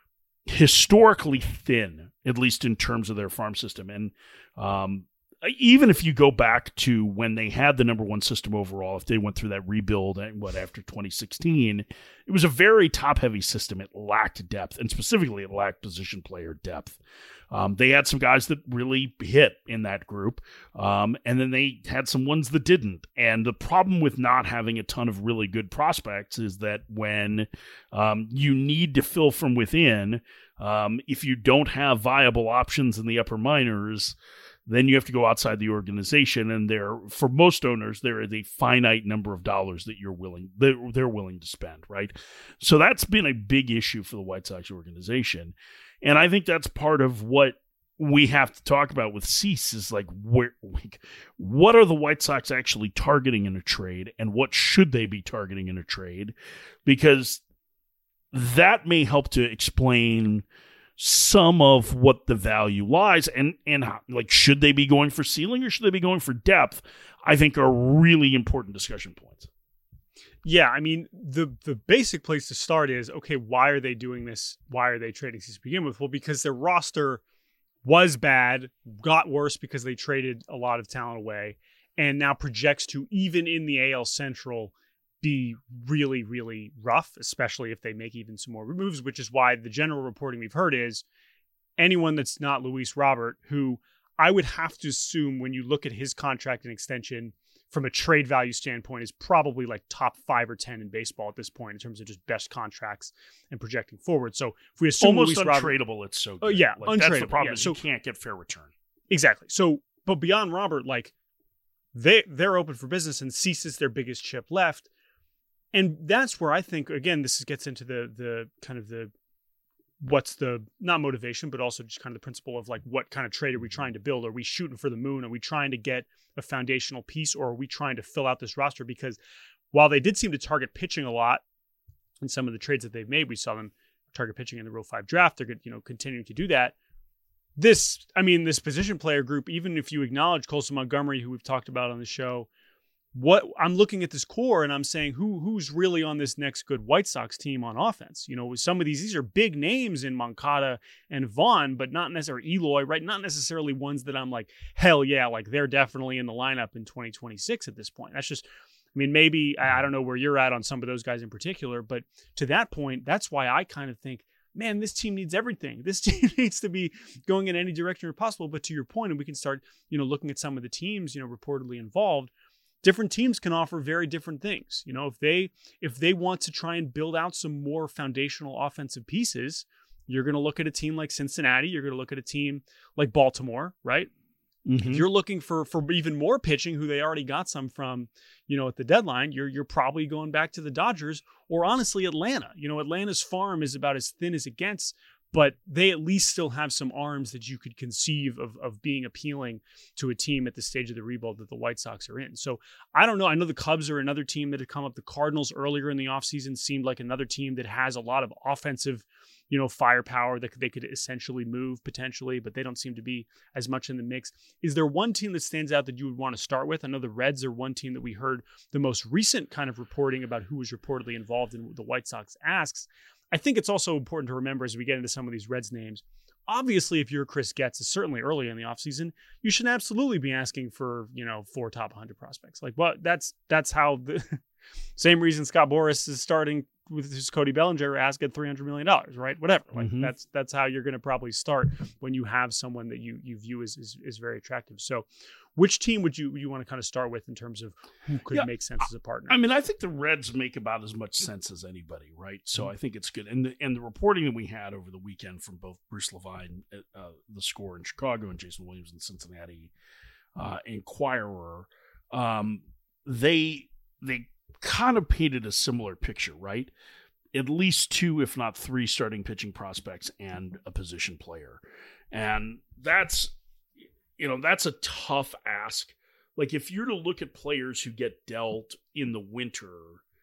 historically thin, at least in terms of their farm system. And um, even if you go back to when they had the number one system overall, if they went through that rebuild, what, after twenty sixteen, it was a very top-heavy system. It lacked depth, and specifically it lacked position player depth. Um, they had some guys that really hit in that group, um, and then they had some ones that didn't. And the problem with not having a ton of really good prospects is that when um, you need to fill from within, um, if you don't have viable options in the upper minors, then you have to go outside the organization, and there, for most owners, there is a finite number of dollars that you're willing they're, they're willing to spend, right? So that's been a big issue for the White Sox organization, and I think that's part of what we have to talk about with Cease is like, where, like, what are the White Sox actually targeting in a trade, and what should they be targeting in a trade? Because that may help to explain some of what the value lies, and and like, should they be going for ceiling or should they be going for depth, I think are really important discussion points. Yeah, I mean, the the basic place to start is, okay, why are they doing this? Why are they trading Cease to begin with? Well, because their roster was bad, got worse because they traded a lot of talent away, and now projects to, even in the A L Central, be really, really rough, especially if they make even some more moves, which is why the general reporting we've heard is anyone that's not Luis Robert, who I would have to assume when you look at his contract and extension from a trade value standpoint is probably like top five or ten in baseball at this point in terms of just best contracts and projecting forward. So if we assume almost Luis untradeable, Robert, it's so good. Oh yeah, like, untradeable. That's the problem. Yeah, is so, you can't get fair return. Exactly. So, but beyond Robert, like they they're open for business, and Cease is their biggest chip left. And that's where I think, again, this gets into the the kind of the what's the, not motivation, but also just kind of the principle of like, what kind of trade are we trying to build? Are we shooting for the moon? Are we trying to get a foundational piece, or are we trying to fill out this roster? Because while they did seem to target pitching a lot in some of the trades that they've made, we saw them target pitching in the Rule five draft. They're, you know, continuing to do that. This, I mean, this position player group, even if you acknowledge Colson Montgomery, who we've talked about on the show, what I'm looking at this core and I'm saying, who who's really on this next good White Sox team on offense? You know, with some of these, these are big names in Moncada and Vaughn, but not necessarily Eloy, right? Not necessarily ones that I'm like, hell yeah, like they're definitely in the lineup in twenty twenty-six at this point. That's just, I mean, maybe, I, I don't know where you're at on some of those guys in particular, but to that point, that's why I kind of think, man, this team needs everything. This team needs to be going in any direction possible. But to your point, and we can start, you know, looking at some of the teams, you know, reportedly involved. different teams can offer very different things. You know, if they if they want to try and build out some more foundational offensive pieces, you're going to look at a team like Cincinnati. You're going to look at a team like Baltimore, right? Mm-hmm. If you're looking for for even more pitching, who they already got some from, you know, at the deadline, you're you're probably going back to the Dodgers or honestly Atlanta. You know, Atlanta's farm is about as thin as it gets, but they at least still have some arms that you could conceive of of being appealing to a team at the stage of the rebuild that the White Sox are in. So I don't know. I know the Cubs are another team that had come up. The Cardinals earlier in the offseason seemed like another team that has a lot of offensive, you know, firepower that they could essentially move potentially, but they don't seem to be as much in the mix. Is there one team that stands out that you would want to start with? I know the Reds are one team that we heard the most recent kind of reporting about who was reportedly involved in the White Sox asks. I think it's also important to remember as we get into some of these Reds names, obviously, if you're Chris Getz, certainly early in the offseason, you should absolutely be asking for, you know, four top one hundred prospects. Like, well, that's that's how the same reason Scott Boras is starting with his Cody Bellinger ask at three hundred million dollars, right? Whatever. Like mm-hmm. that's that's how you're going to probably start when you have someone that you you view as is, is very attractive. So which team would you you want to kind of start with in terms of who could yeah, make sense as a partner? I mean, I think the Reds make about as much sense as anybody, right? So mm-hmm. I think it's good. And the, and the reporting that we had over the weekend from both Bruce Levine, uh, The Score in Chicago, and Jason Williams in Cincinnati uh, Inquirer, um, they they kind of painted a similar picture, right? At least two, if not three, starting pitching prospects and a position player. And that's, you know, that's a tough ask. Like, if you're to look at players who get dealt in the winter,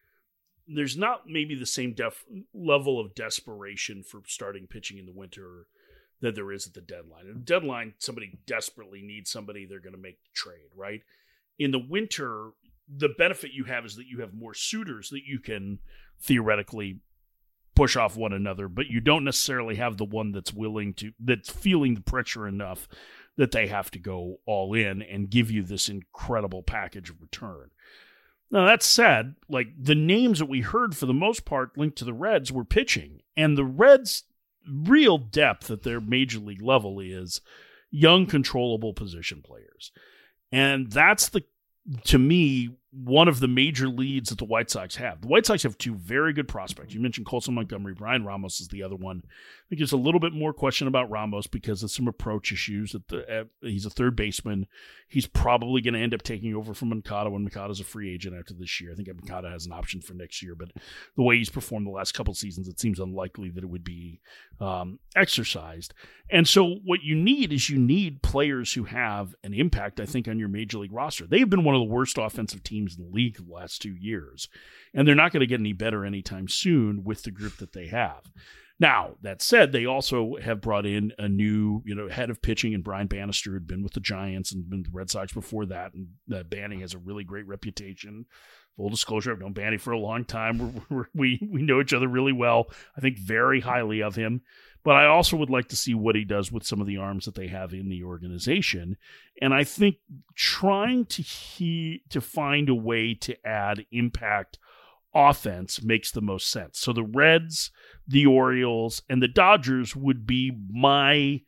there's not maybe the same def- level of desperation for starting pitching in the winter that there is at the deadline. At the deadline, somebody desperately needs somebody, they're going to make the trade, right? In the winter, the benefit you have is that you have more suitors that you can theoretically push off one another, but you don't necessarily have the one that's willing to, that's feeling the pressure enough that they have to go all in and give you this incredible package of return. Now, that said, like, the names that we heard for the most part linked to the Reds were pitching, and the Reds' real depth at their major league level is young, controllable position players. And that's the, to me, one of the major leads that the White Sox have. The White Sox have two very good prospects. You mentioned Colson Montgomery. Brian Ramos is the other one. I think there's a little bit more question about Ramos because of some approach issues. That the, uh, he's a third baseman. He's probably going to end up taking over from Moncada when Moncada's a free agent after this year. I think Moncada has an option for next year, but the way he's performed the last couple of seasons, it seems unlikely that it would be um, exercised. And so what you need is you need players who have an impact, I think, on your major league roster. They've been one of the worst offensive teams in the league the last two years, and they're not going to get any better anytime soon with the group that they have. Now, that said, they also have brought in a new, you know, head of pitching in Brian Bannister, who had been with the Giants and been with the Red Sox before that, and uh, Banny has a really great reputation. Full disclosure, I've known Banny for a long time. We're, we're, we we know each other really well. I think very highly of him. But I also would like to see what he does with some of the arms that they have in the organization. And I think trying to he, to find a way to add impact offense makes the most sense. So the Reds, the Orioles, and the Dodgers would be my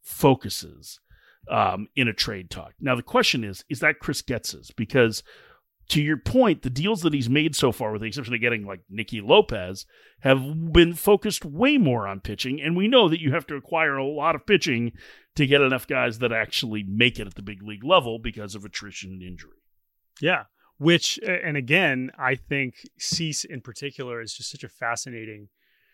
focuses um, in a trade talk. Now, the question is, is that Chris Getz's? Because to your point, the deals that he's made so far, with the exception of getting like Nicky Lopez, have been focused way more on pitching. And we know that you have to acquire a lot of pitching to get enough guys that actually make it at the big league level because of attrition and injury. Yeah. Which, and again, I think Cease in particular is just such a fascinating,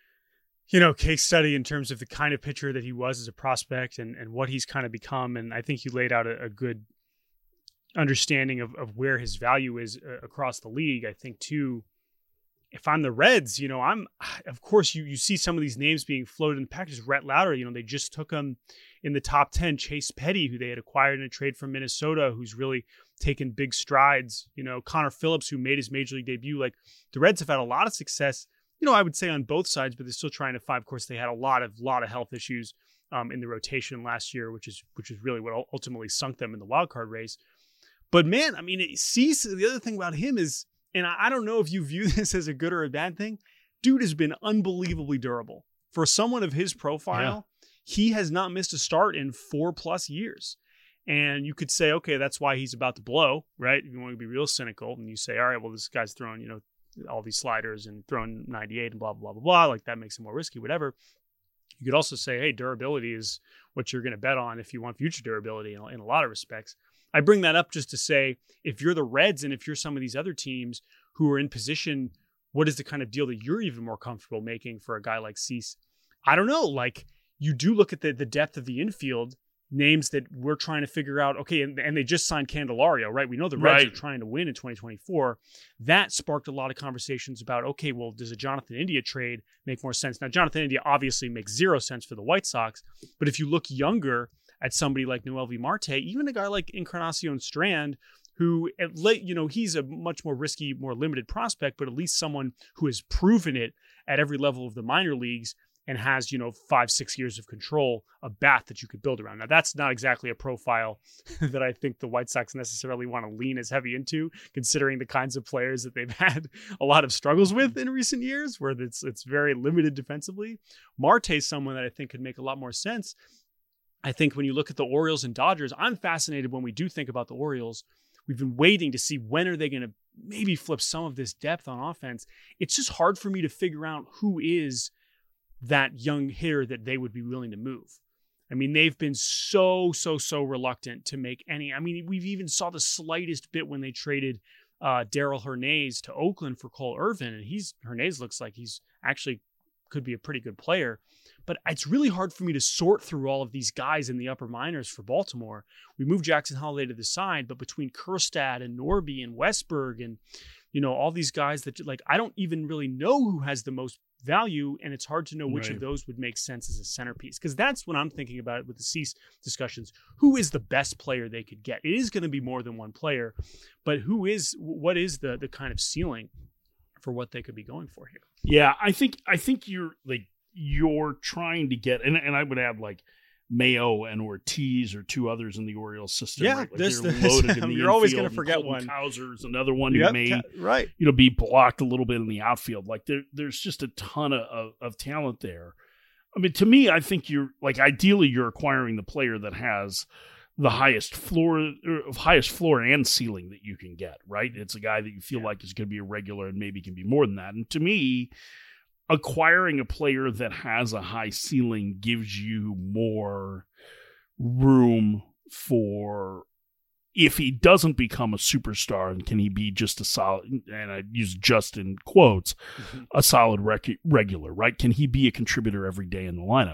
you know, case study in terms of the kind of pitcher that he was as a prospect and, and what he's kind of become. And I think you laid out a, a good understanding of, of where his value is uh, across the league. I think too, if I'm the Reds, you know, I'm, of course you, you see some of these names being floated in the package. Rhett Lauder, you know, they just took him in the top ten. Chase Petty, who they had acquired in a trade from Minnesota, who's really taken big strides. You know, Connor Phillips, who made his major league debut. Like, the Reds have had a lot of success, you know, I would say on both sides, but they're still trying to find. Of course, they had a lot of, lot of health issues um, in the rotation last year, which is, which is really what ultimately sunk them in the wild card race. But man, I mean, Cease, the other thing about him is, and I don't know if you view this as a good or a bad thing, dude has been unbelievably durable. For someone of his profile, yeah. He has not missed a start in four plus years. And you could say, okay, that's why he's about to blow, right? If you want to be real cynical, and you say, all right, well, this guy's throwing, you know, all these sliders and throwing ninety-eight and blah, blah, blah, blah. Like that makes it more risky, whatever. You could also say, hey, durability is what you're going to bet on if you want future durability in, in a lot of respects. I bring that up just to say, if you're the Reds and if you're some of these other teams who are in position, what is the kind of deal that you're even more comfortable making for a guy like Cease? I don't know. Like, you do look at the, the depth of the infield, names that we're trying to figure out. Okay, and, and they just signed Candelario, right? We know the Reds right. are trying to win in twenty twenty-four. That sparked a lot of conversations about, okay, well, does a Jonathan India trade make more sense? Now, Jonathan India obviously makes zero sense for the White Sox, but if you look younger at somebody like Noelvi Marte, even a guy like Encarnacion Strand, who, at late, you know, he's a much more risky, more limited prospect, but at least someone who has proven it at every level of the minor leagues and has, you know, five, six years of control, a bat that you could build around. Now, that's not exactly a profile that I think the White Sox necessarily want to lean as heavy into, considering the kinds of players that they've had a lot of struggles with in recent years, where it's it's very limited defensively. Marte is someone that I think could make a lot more sense. I think when you look at the Orioles and Dodgers, I'm fascinated when we do think about the Orioles. We've been waiting to see when are they going to maybe flip some of this depth on offense. It's just hard for me to figure out who is that young hitter that they would be willing to move. I mean, they've been so, so, so reluctant to make any. I mean, we've even saw the slightest bit when they traded uh, Darryl Hernandez to Oakland for Cole Irvin, and he's Hernandez looks like he's actually could be a pretty good player. But it's really hard for me to sort through all of these guys in the upper minors for Baltimore. We moved Jackson Holliday to the side, but between Kjerstad and Norby and Westberg and, you know, all these guys that, like, I don't even really know who has the most value, and it's hard to know which right. of those would make sense as a centerpiece, because that's what I'm thinking about with the Cease discussions. Who is the best player they could get? It is going to be more than one player, but who is, what is the the kind of ceiling for what they could be going for here? Yeah, I think I think you're like you're trying to get, and, and I would add like Mayo and Ortiz or two others in the Orioles system. Yeah, right? Like this, they're this, loaded in the you're always going to to forget one. Causer's another one Yep, who may ca- right. you know be blocked a little bit in the outfield. Like there, there's just a ton of, of, of talent there. I mean, to me, I think you're like ideally you're acquiring the player that has the highest floor, or highest floor and ceiling that you can get. Right? It's a guy that you feel Yeah. like is going to be a regular and maybe can be more than that. And to me, acquiring a player that has a high ceiling gives you more room for, if he doesn't become a superstar, and can he be just a solid, and I use just in quotes, mm-hmm. a solid rec- regular, right? Can he be a contributor every day in the lineup?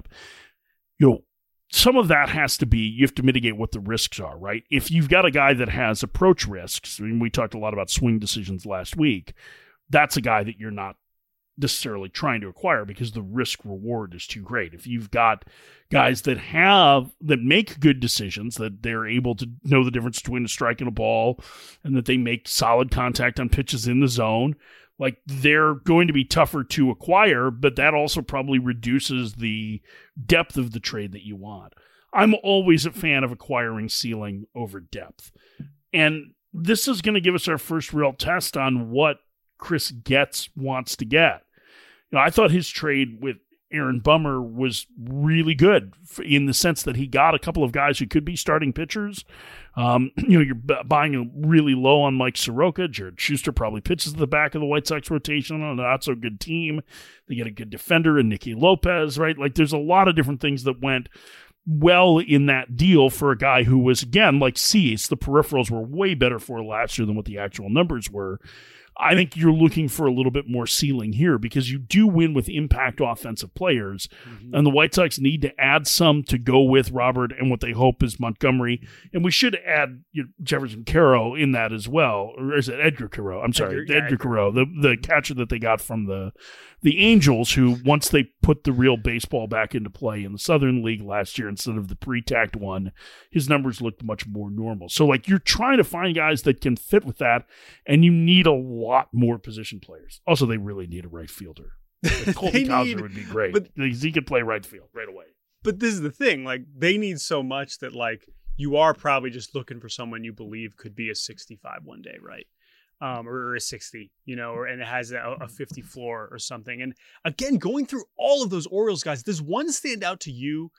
You know, some of that has to be, you have to mitigate what the risks are, right? If you've got a guy that has approach risks, I mean, we talked a lot about swing decisions last week, that's a guy that you're not necessarily trying to acquire because the risk reward is too great. If you've got guys that have that make good decisions, that they're able to know the difference between a strike and a ball, and that they make solid contact on pitches in the zone, like they're going to be tougher to acquire, but that also probably reduces the depth of the trade that you want. I'm always a fan of acquiring ceiling over depth. And this is going to give us our first real test on what Chris Getz wants to get. You know, I thought his trade with Aaron Bummer was really good in the sense that he got a couple of guys who could be starting pitchers. Um, you know, you're b- buying really low on Mike Soroka. Jared Schuster probably pitches at the back of the White Sox rotation on a not so good team. They get a good defender in Nicky Lopez, right? Like there's a lot of different things that went well in that deal for a guy who was, again, like Cease, the peripherals were way better for last year than what the actual numbers were. I think you're looking for a little bit more ceiling here because you do win with impact offensive players, mm-hmm. and the White Sox need to add some to go with Robert and what they hope is Montgomery. And we should add you know, Jefferson Caro in that as well. Or is it Edgar Caro? I'm sorry, Edgar, Edgar Caro, the, the catcher that they got from the the Angels, who once they put the real baseball back into play in the Southern League last year instead of the pre-tacked one, his numbers looked much more normal. So like you're trying to find guys that can fit with that, and you need a lot more position players. Also, they really need a right fielder. Like Colton Cowser would be great. But he could play right field right away. But this is the thing. Like, they need so much that, like, you are probably just looking for someone you believe could be a sixty-five one day, right? Um, or a sixty, you know, or and it has a, a fifty floor or something. And again, going through all of those Orioles guys, does one stand out to you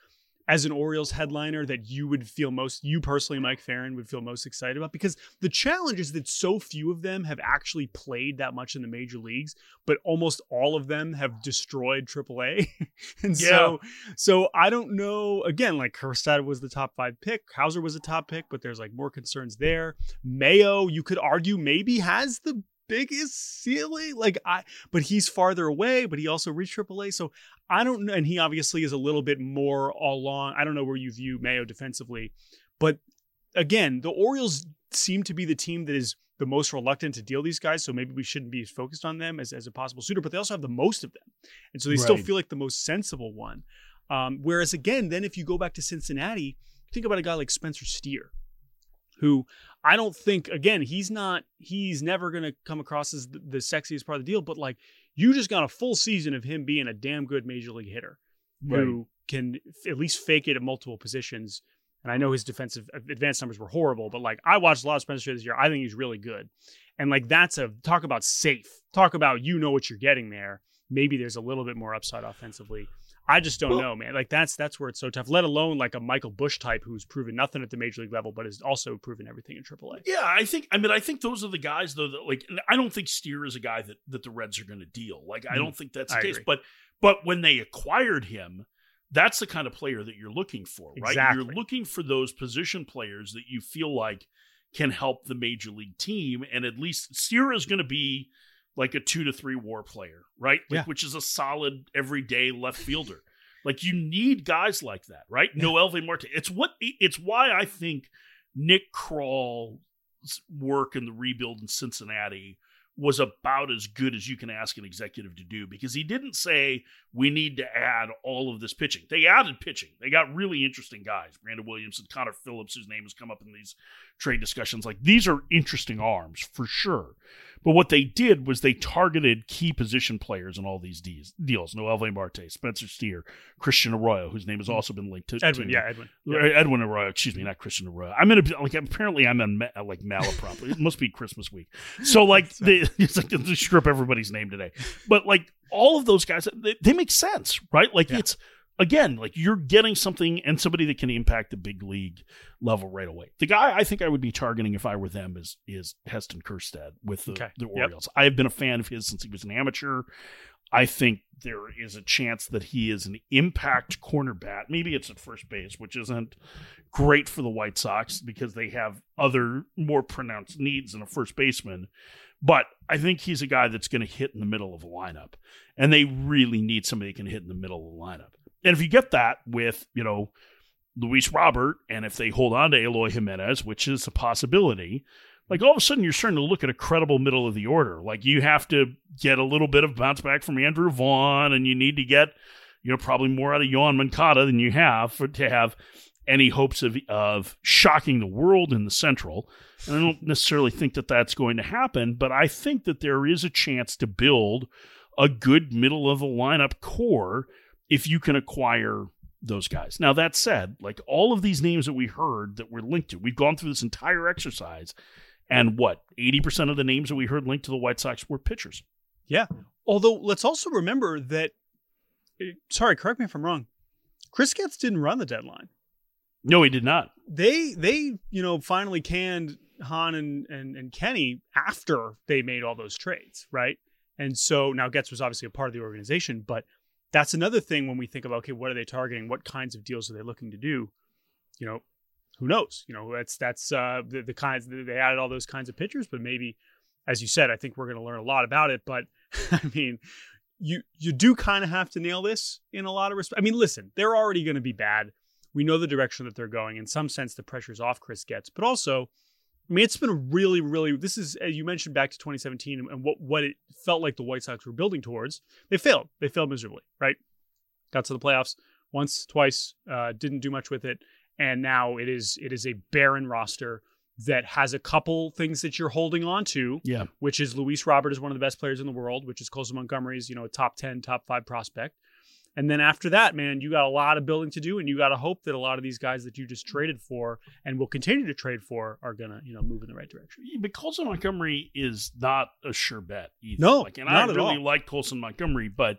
as an Orioles headliner that you would feel most, you personally, Mike Farron, would feel most excited about? Because the challenge is that so few of them have actually played that much in the major leagues, but almost all of them have destroyed triple A. and yeah. so, so I don't know, again, like Kjerstad was the top five pick. Hauser was a top pick, but there's like more concerns there. Mayo, you could argue maybe has the biggest ceiling, like I, but he's farther away, but he also reached triple A. So I don't know. And he obviously is a little bit more all along. I don't know where you view Mayo defensively, but again, the Orioles seem to be the team that is the most reluctant to deal these guys. So maybe we shouldn't be focused on them as, as a possible suitor, but they also have the most of them. And so they right. still feel like the most sensible one. Um, whereas again, then if you go back to Cincinnati, think about a guy like Spencer Steer, who I don't think, again, he's not, he's never going to come across as the, the sexiest part of the deal, but like you just got a full season of him being a damn good major league hitter right. who can f- at least fake it at multiple positions. And I know his defensive advanced numbers were horrible, but like I watched a lot of Spencer this year. I think he's really good. And like that's a, talk about safe, talk about, you know what you're getting there. Maybe there's a little bit more upside offensively. I just don't well, know, man. Like that's that's where it's so tough. Let alone like a Michael Busch type who's proven nothing at the major league level, but has also proven everything in triple A. Yeah, I think. I mean, I think those are the guys though. That like, I don't think Steer is a guy that that the Reds are going to deal. Like, I don't think that's the I case. Agree. But but when they acquired him, that's the kind of player that you're looking for, right? Exactly. You're looking for those position players that you feel like can help the major league team, and at least Steer is going to be like a two to three WAR player, right? Like, yeah. which is a solid everyday left fielder. Like you need guys like that, right? Yeah. Noelvi Marte. It's what it's why I think Nick Krall's work in the rebuild in Cincinnati was about as good as you can ask an executive to do, because he didn't say we need to add all of this pitching. They added pitching. They got really interesting guys. Brandon Williams and Connor Phillips, whose name has come up in these trade discussions. Like these are interesting arms for sure. But what they did was they targeted key position players in all these deals. deals. Noelvi Marte, Spencer Steer, Christian Arroyo, whose name has also been linked to Edwin. To, yeah, Edwin. Yeah. Edwin Arroyo. Excuse me, not Christian Arroyo. I'm in a like apparently I'm in like malaprop. It must be Christmas week. So like they it's like they strip everybody's name today. But like all of those guys, they, they make sense, right? Like yeah. it's. Again, like you're getting something and somebody that can impact the big league level right away. The guy I think I would be targeting if I were them is is Heston Kjerstad with the, okay. the yep. Orioles. I have been a fan of his since he was an amateur. I think there is a chance that he is an impact corner bat. Maybe it's at first base, which isn't great for the White Sox because they have other more pronounced needs than a first baseman. But I think he's a guy that's going to hit in the middle of a lineup. And they really need somebody that can hit in the middle of the lineup. And if you get that with, you know, Luis Robert, and if they hold on to Eloy Jimenez, which is a possibility, like all of a sudden you're starting to look at a credible middle of the order. Like you have to get a little bit of bounce back from Andrew Vaughn, and you need to get, you know, probably more out of Yohan Moncada than you have for, to have any hopes of of shocking the world in the Central. And I don't necessarily think that that's going to happen, but I think that there is a chance to build a good middle of the lineup core if you can acquire those guys. Now, that said, like all of these names that we heard that we're linked to, we've gone through this entire exercise, and what, eighty percent of the names that we heard linked to the White Sox were pitchers. Yeah. Although, let's also remember that, sorry, correct me if I'm wrong, Chris Getz didn't run the deadline. No, he did not. They, they you know, finally canned Hahn and, and, and Kenny after they made all those trades, right? And so, now Getz was obviously a part of the organization, but that's another thing when we think about, okay, what are they targeting? What kinds of deals are they looking to do? You know, who knows? You know, that's that's uh, the, the kinds, they added all those kinds of pitchers, but maybe, as you said, I think we're going to learn a lot about it. But I mean, you you do kind of have to nail this in a lot of respects. I mean, listen, they're already going to be bad. We know the direction that they're going. In some sense, the pressure's off Chris Getz. But also, I mean, it's been a really, really, this is, as you mentioned, back to twenty seventeen and what, what it felt like the White Sox were building towards. They failed. They failed miserably, right? Got to the playoffs once, twice, uh, didn't do much with it. And now it is it is a barren roster that has a couple things that you're holding on to, yeah. which is Luis Robert is one of the best players in the world, which is Colson Montgomery's, you know, a top ten, top five prospect. And then after that, man, you got a lot of building to do, and you got to hope that a lot of these guys that you just traded for and will continue to trade for are going to, you know, move in the right direction. But Colson Montgomery is not a sure bet either. No, like, and not I at really all. like Colson Montgomery, but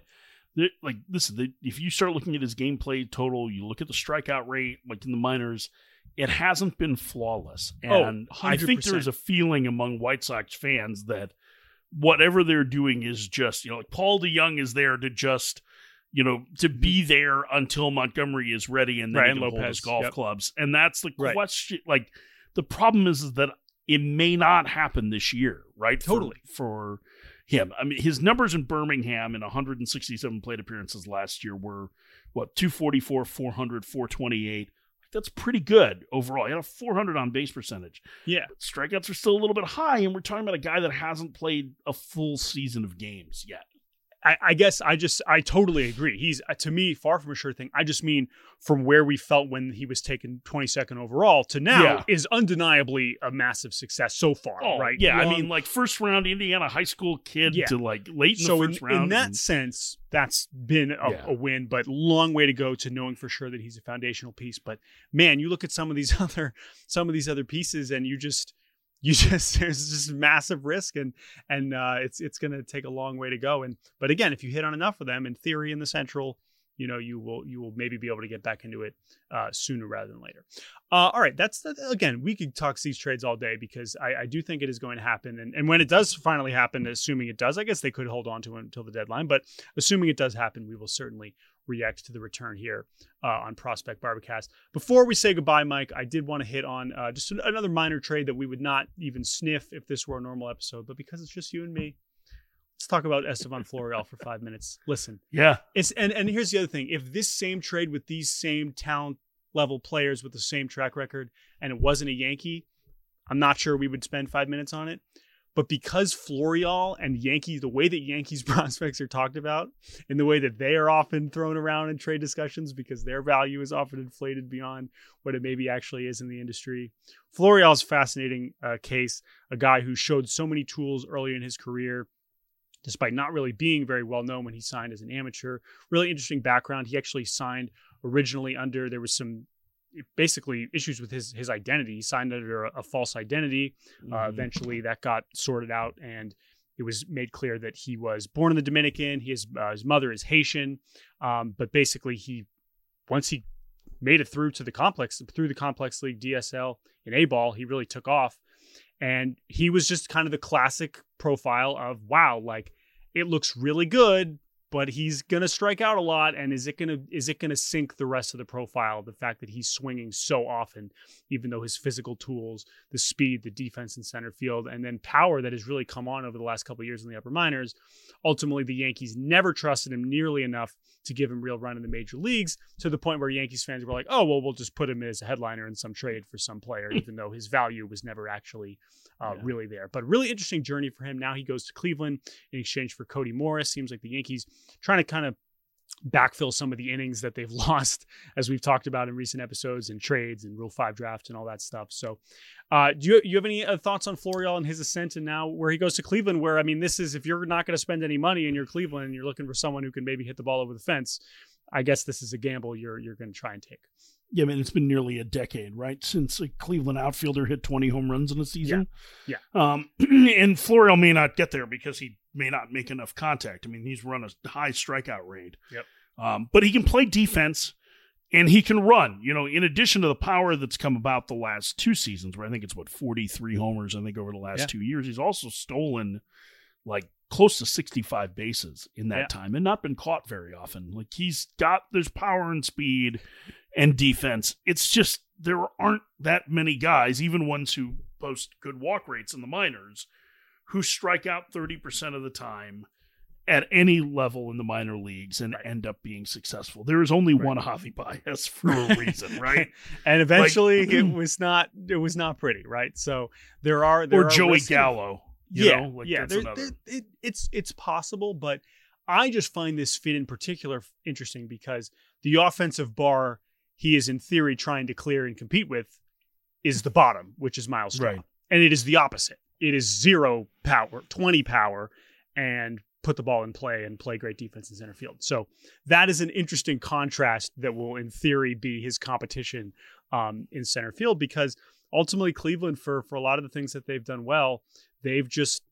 like listen, the, if you start looking at his gameplay total, you look at the strikeout rate, like in the minors, it hasn't been flawless. And oh, I think there's a feeling among White Sox fans that whatever they're doing is just, you know, like Paul DeYoung is there to just, you know, to be there until Montgomery is ready and then right, he and can Lopez, hold his golf yep. clubs. And that's the right. question. Like the problem is, is that it may not happen this year, right? Totally. For, for him. I mean, his numbers in Birmingham in one hundred sixty-seven plate appearances last year were, what, two forty-four, four hundred, four twenty-eight. That's pretty good overall. He had a four hundred on base percentage. Yeah. But strikeouts are still a little bit high, and we're talking about a guy that hasn't played a full season of games yet. I, I guess I just, I totally agree. He's, uh, to me, far from a sure thing. I just mean from where we felt when he was taken twenty-second overall to now Yeah. is undeniably a massive success so far, Oh, right? Yeah, Long, I mean, like first round Indiana high school kid Yeah. to like late in so the in, first round. in that and, sense, that's been a, Yeah. a win, but long way to go to knowing for sure that he's a foundational piece. But man, you look at some of these other, some of these other pieces, and you just, you just there's just massive risk, and and uh, it's it's going to take a long way to go. And but again, if you hit on enough of them, in theory, in the Central, you know, you will you will maybe be able to get back into it uh, sooner rather than later. Uh, all right, that's the, again, we could talk these trades all day because I, I do think it is going to happen. And and when it does finally happen, assuming it does, I guess they could hold on to it until the deadline. But assuming it does happen, we will certainly react to the return here uh, on Prospect Barbacast. Before we say goodbye, Mike, I did want to hit on uh, just another minor trade that we would not even sniff if this were a normal episode, but because it's just you and me, let's talk about Estevan Florial for five minutes. Listen, yeah, it's and and here's the other thing: if this same trade with these same talent level players with the same track record, and it wasn't a Yankee, I'm not sure we would spend five minutes on it. But because Florial and Yankees, the way that Yankees prospects are talked about, and the way that they are often thrown around in trade discussions because their value is often inflated beyond what it maybe actually is in the industry, Florial's a fascinating uh, case, a guy who showed so many tools early in his career, despite not really being very well known when he signed as an amateur. Really interesting background. He actually signed originally under, there was some basically issues with his his identity. He signed under a, a false identity. Uh, Mhm. eventually that got sorted out, and it was made clear that he was born in the Dominican. He is, uh, his mother is Haitian. Um, but basically he, once he made it through to the complex, through the complex league, D S L in A-ball, he really took off. And he was just kind of the classic profile of, wow, like it looks really good, but he's going to strike out a lot. And is it going to, is it going to sink the rest of the profile? The fact that he's swinging so often, even though his physical tools, the speed, the defense in center field, and then power that has really come on over the last couple of years in the upper minors. Ultimately, the Yankees never trusted him nearly enough to give him real run in the major leagues, to the point where Yankees fans were like, oh, well, we'll just put him as a headliner in some trade for some player, even though his value was never actually uh, yeah. really there. But really interesting journey for him. Now he goes to Cleveland in exchange for Cody Morris. Seems like the Yankees trying to kind of backfill some of the innings that they've lost, as we've talked about in recent episodes, and trades and Rule five drafts and all that stuff. So uh, do you, you have any uh, thoughts on Florial and his ascent, and now where he goes to Cleveland, where, I mean, this is, if you're not going to spend any money and you're Cleveland and you're looking for someone who can maybe hit the ball over the fence, I guess this is a gamble you're you're going to try and take. Yeah, I mean, it's been nearly a decade, right, since a Cleveland outfielder hit twenty home runs in a season. Yeah. yeah. Um, and Florial may not get there because he may not make enough contact. I mean, he's run a high strikeout rate. Yep. Um, but he can play defense, and he can run. You know, in addition to the power that's come about the last two seasons, where I think it's, what, forty-three homers, I think, over the last yeah. two years. He's also stolen, like, close to sixty-five bases in that yeah. time and not been caught very often. Like, he's got, there's power and speed and defense. It's just, there aren't that many guys, even ones who post good walk rates in the minors, who strike out thirty percent of the time at any level in the minor leagues and right. end up being successful. There is only right. one Javi Baez for a reason, right? And eventually like, it was not, it was not pretty, right? So there are, there or are Joey risks. Gallo. You yeah, know, like yeah, that's there, another. there, it, it's it's possible, but I just find this fit in particular interesting because the offensive bar he is in theory trying to clear and compete with is the bottom, which is Miles Straw. Right. And it is the opposite. It is zero power, twenty power, and put the ball in play and play great defense in center field. So that is an interesting contrast that will, in theory, be his competition um, in center field, because ultimately Cleveland, for for a lot of the things that they've done well, they've just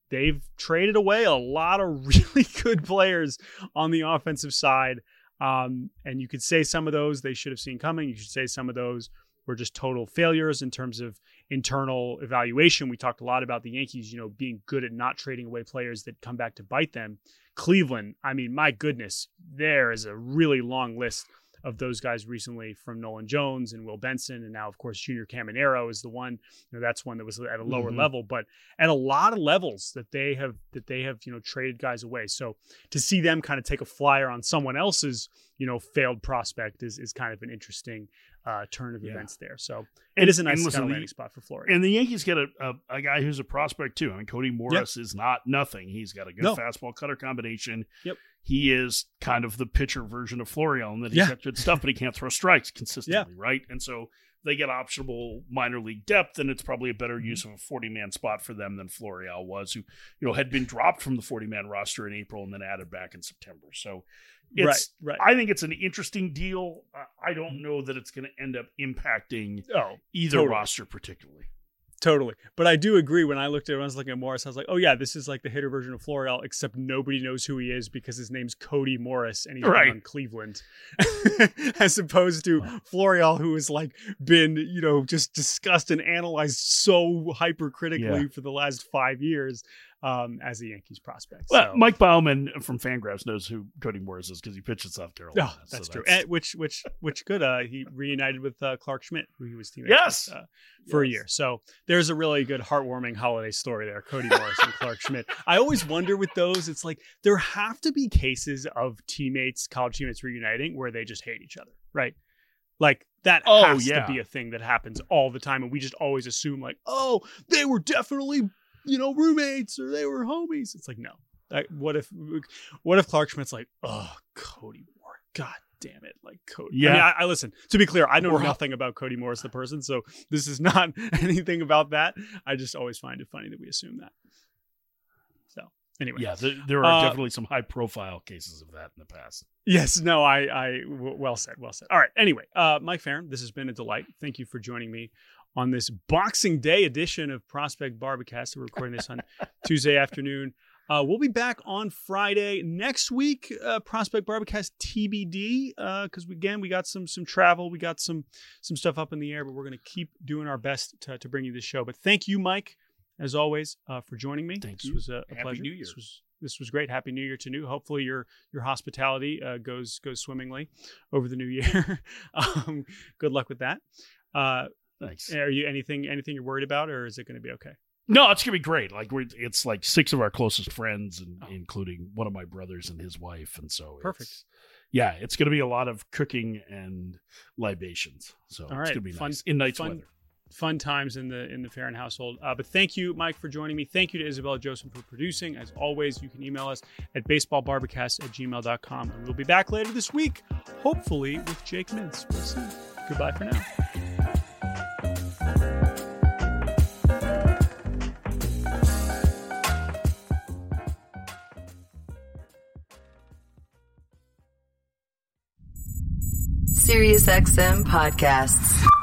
they've traded away a lot of really good players on the offensive side. Um, and you could say some of those they should have seen coming. You should say some of those were just total failures in terms of internal evaluation. We talked a lot about the Yankees, you know, being good at not trading away players that come back to bite them. Cleveland, I mean, my goodness, there is a really long list of those guys recently, from Nolan Jones and Will Benson. And now, of course, Junior Caminero is the one, you know, that's one that was at a lower mm-hmm. level, but at a lot of levels that they have, that they have, you know, traded guys away. So to see them kind of take a flyer on someone else's, you know, failed prospect is, is kind of an interesting uh, turn of yeah. events there. So it and, is a nice listen, kind of landing the, spot for Florida. And the Yankees get a, a, a guy who's a prospect too. I mean, Cody Morris yep. is not nothing. He's got a good no. fastball cutter combination. Yep. He is kind of the pitcher version of Florial, and that he's yeah. got good stuff, but he can't throw strikes consistently, yeah. right? And so they get optionable minor league depth, and it's probably a better use of a forty-man spot for them than Florial was, who, you know, had been dropped from the forty-man roster in April and then added back in September. So it's, right, right. I think it's an interesting deal. Uh, I don't know that it's going to end up impacting oh, either totally. roster particularly. Totally. But I do agree. When I looked at it, when I was looking at Morris, I was like, oh yeah, this is like the hitter version of Florial, except nobody knows who he is because his name's Cody Morris and he's right. on Cleveland. As opposed to Florial, who has like been, you know, just discussed and analyzed so hypercritically yeah. for the last five years um, as a Yankees prospect. Well, so. Mike Bauman from Fangraphs knows who Cody Morris is because he pitched in South Carolina. Oh, that's so true. That's... And which, which, which good. Uh, he reunited with uh, Clark Schmidt, who he was teammates yes. with, uh, for yes. a year. So there's a really good heartwarming holiday story there. Cody Morris and Clark Schmidt. I always wonder with those, it's like there have to be cases of teammates, college teammates reuniting where they just hate each other, right? Like that oh, has yeah. to be a thing that happens all the time. And we just always assume like, oh, they were definitely, you know, roommates or they were homies. It's like, no. Like, what if, what if Clark Schmidt's like, oh, Cody Morris, God damn it. Like Cody. Yeah. I, mean, I, I listen, to be clear, I know Or, nothing about Cody Morris, the person. So this is not anything about that. I just always find it funny that we assume that. So anyway. Yeah, there, there are uh, definitely some high profile cases of that in the past. Yes, no, I, I, w- well said, well said. All right. Anyway, uh, Mike Farron, this has been a delight. Thank you for joining me on this Boxing Day edition of Prospect Barbacast. We're recording this on Tuesday afternoon. Uh, we'll be back on Friday next week. Uh, Prospect Barbacast T B D, because uh, again we got some some travel, we got some some stuff up in the air, but we're going to keep doing our best to, to bring you this show. But thank you, Mike, as always, uh, for joining me. Thank this you. was a, a Happy pleasure. New Year. This was this was great. Happy New Year to you. Hopefully your your hospitality uh, goes goes swimmingly over the new year. um, good luck with that. Uh, Thanks. Are you anything anything you're worried about, or is it going to be okay? No, it's gonna be great. Like we're, it's like six of our closest friends, and oh. including one of my brothers and his wife, and so perfect. It's, yeah, it's gonna be a lot of cooking and libations. So all right, it's gonna be fun, nice in nice fun, weather. Fun times in the in the Farron household. Uh, but thank you, Mike, for joining me. Thank you to Isabella Joseph for producing. As always, you can email us at baseballbarbacast at gmail dot com, and we'll be back later this week, hopefully with Jake Mintz. We'll see. Goodbye for now. SiriusXM Podcasts.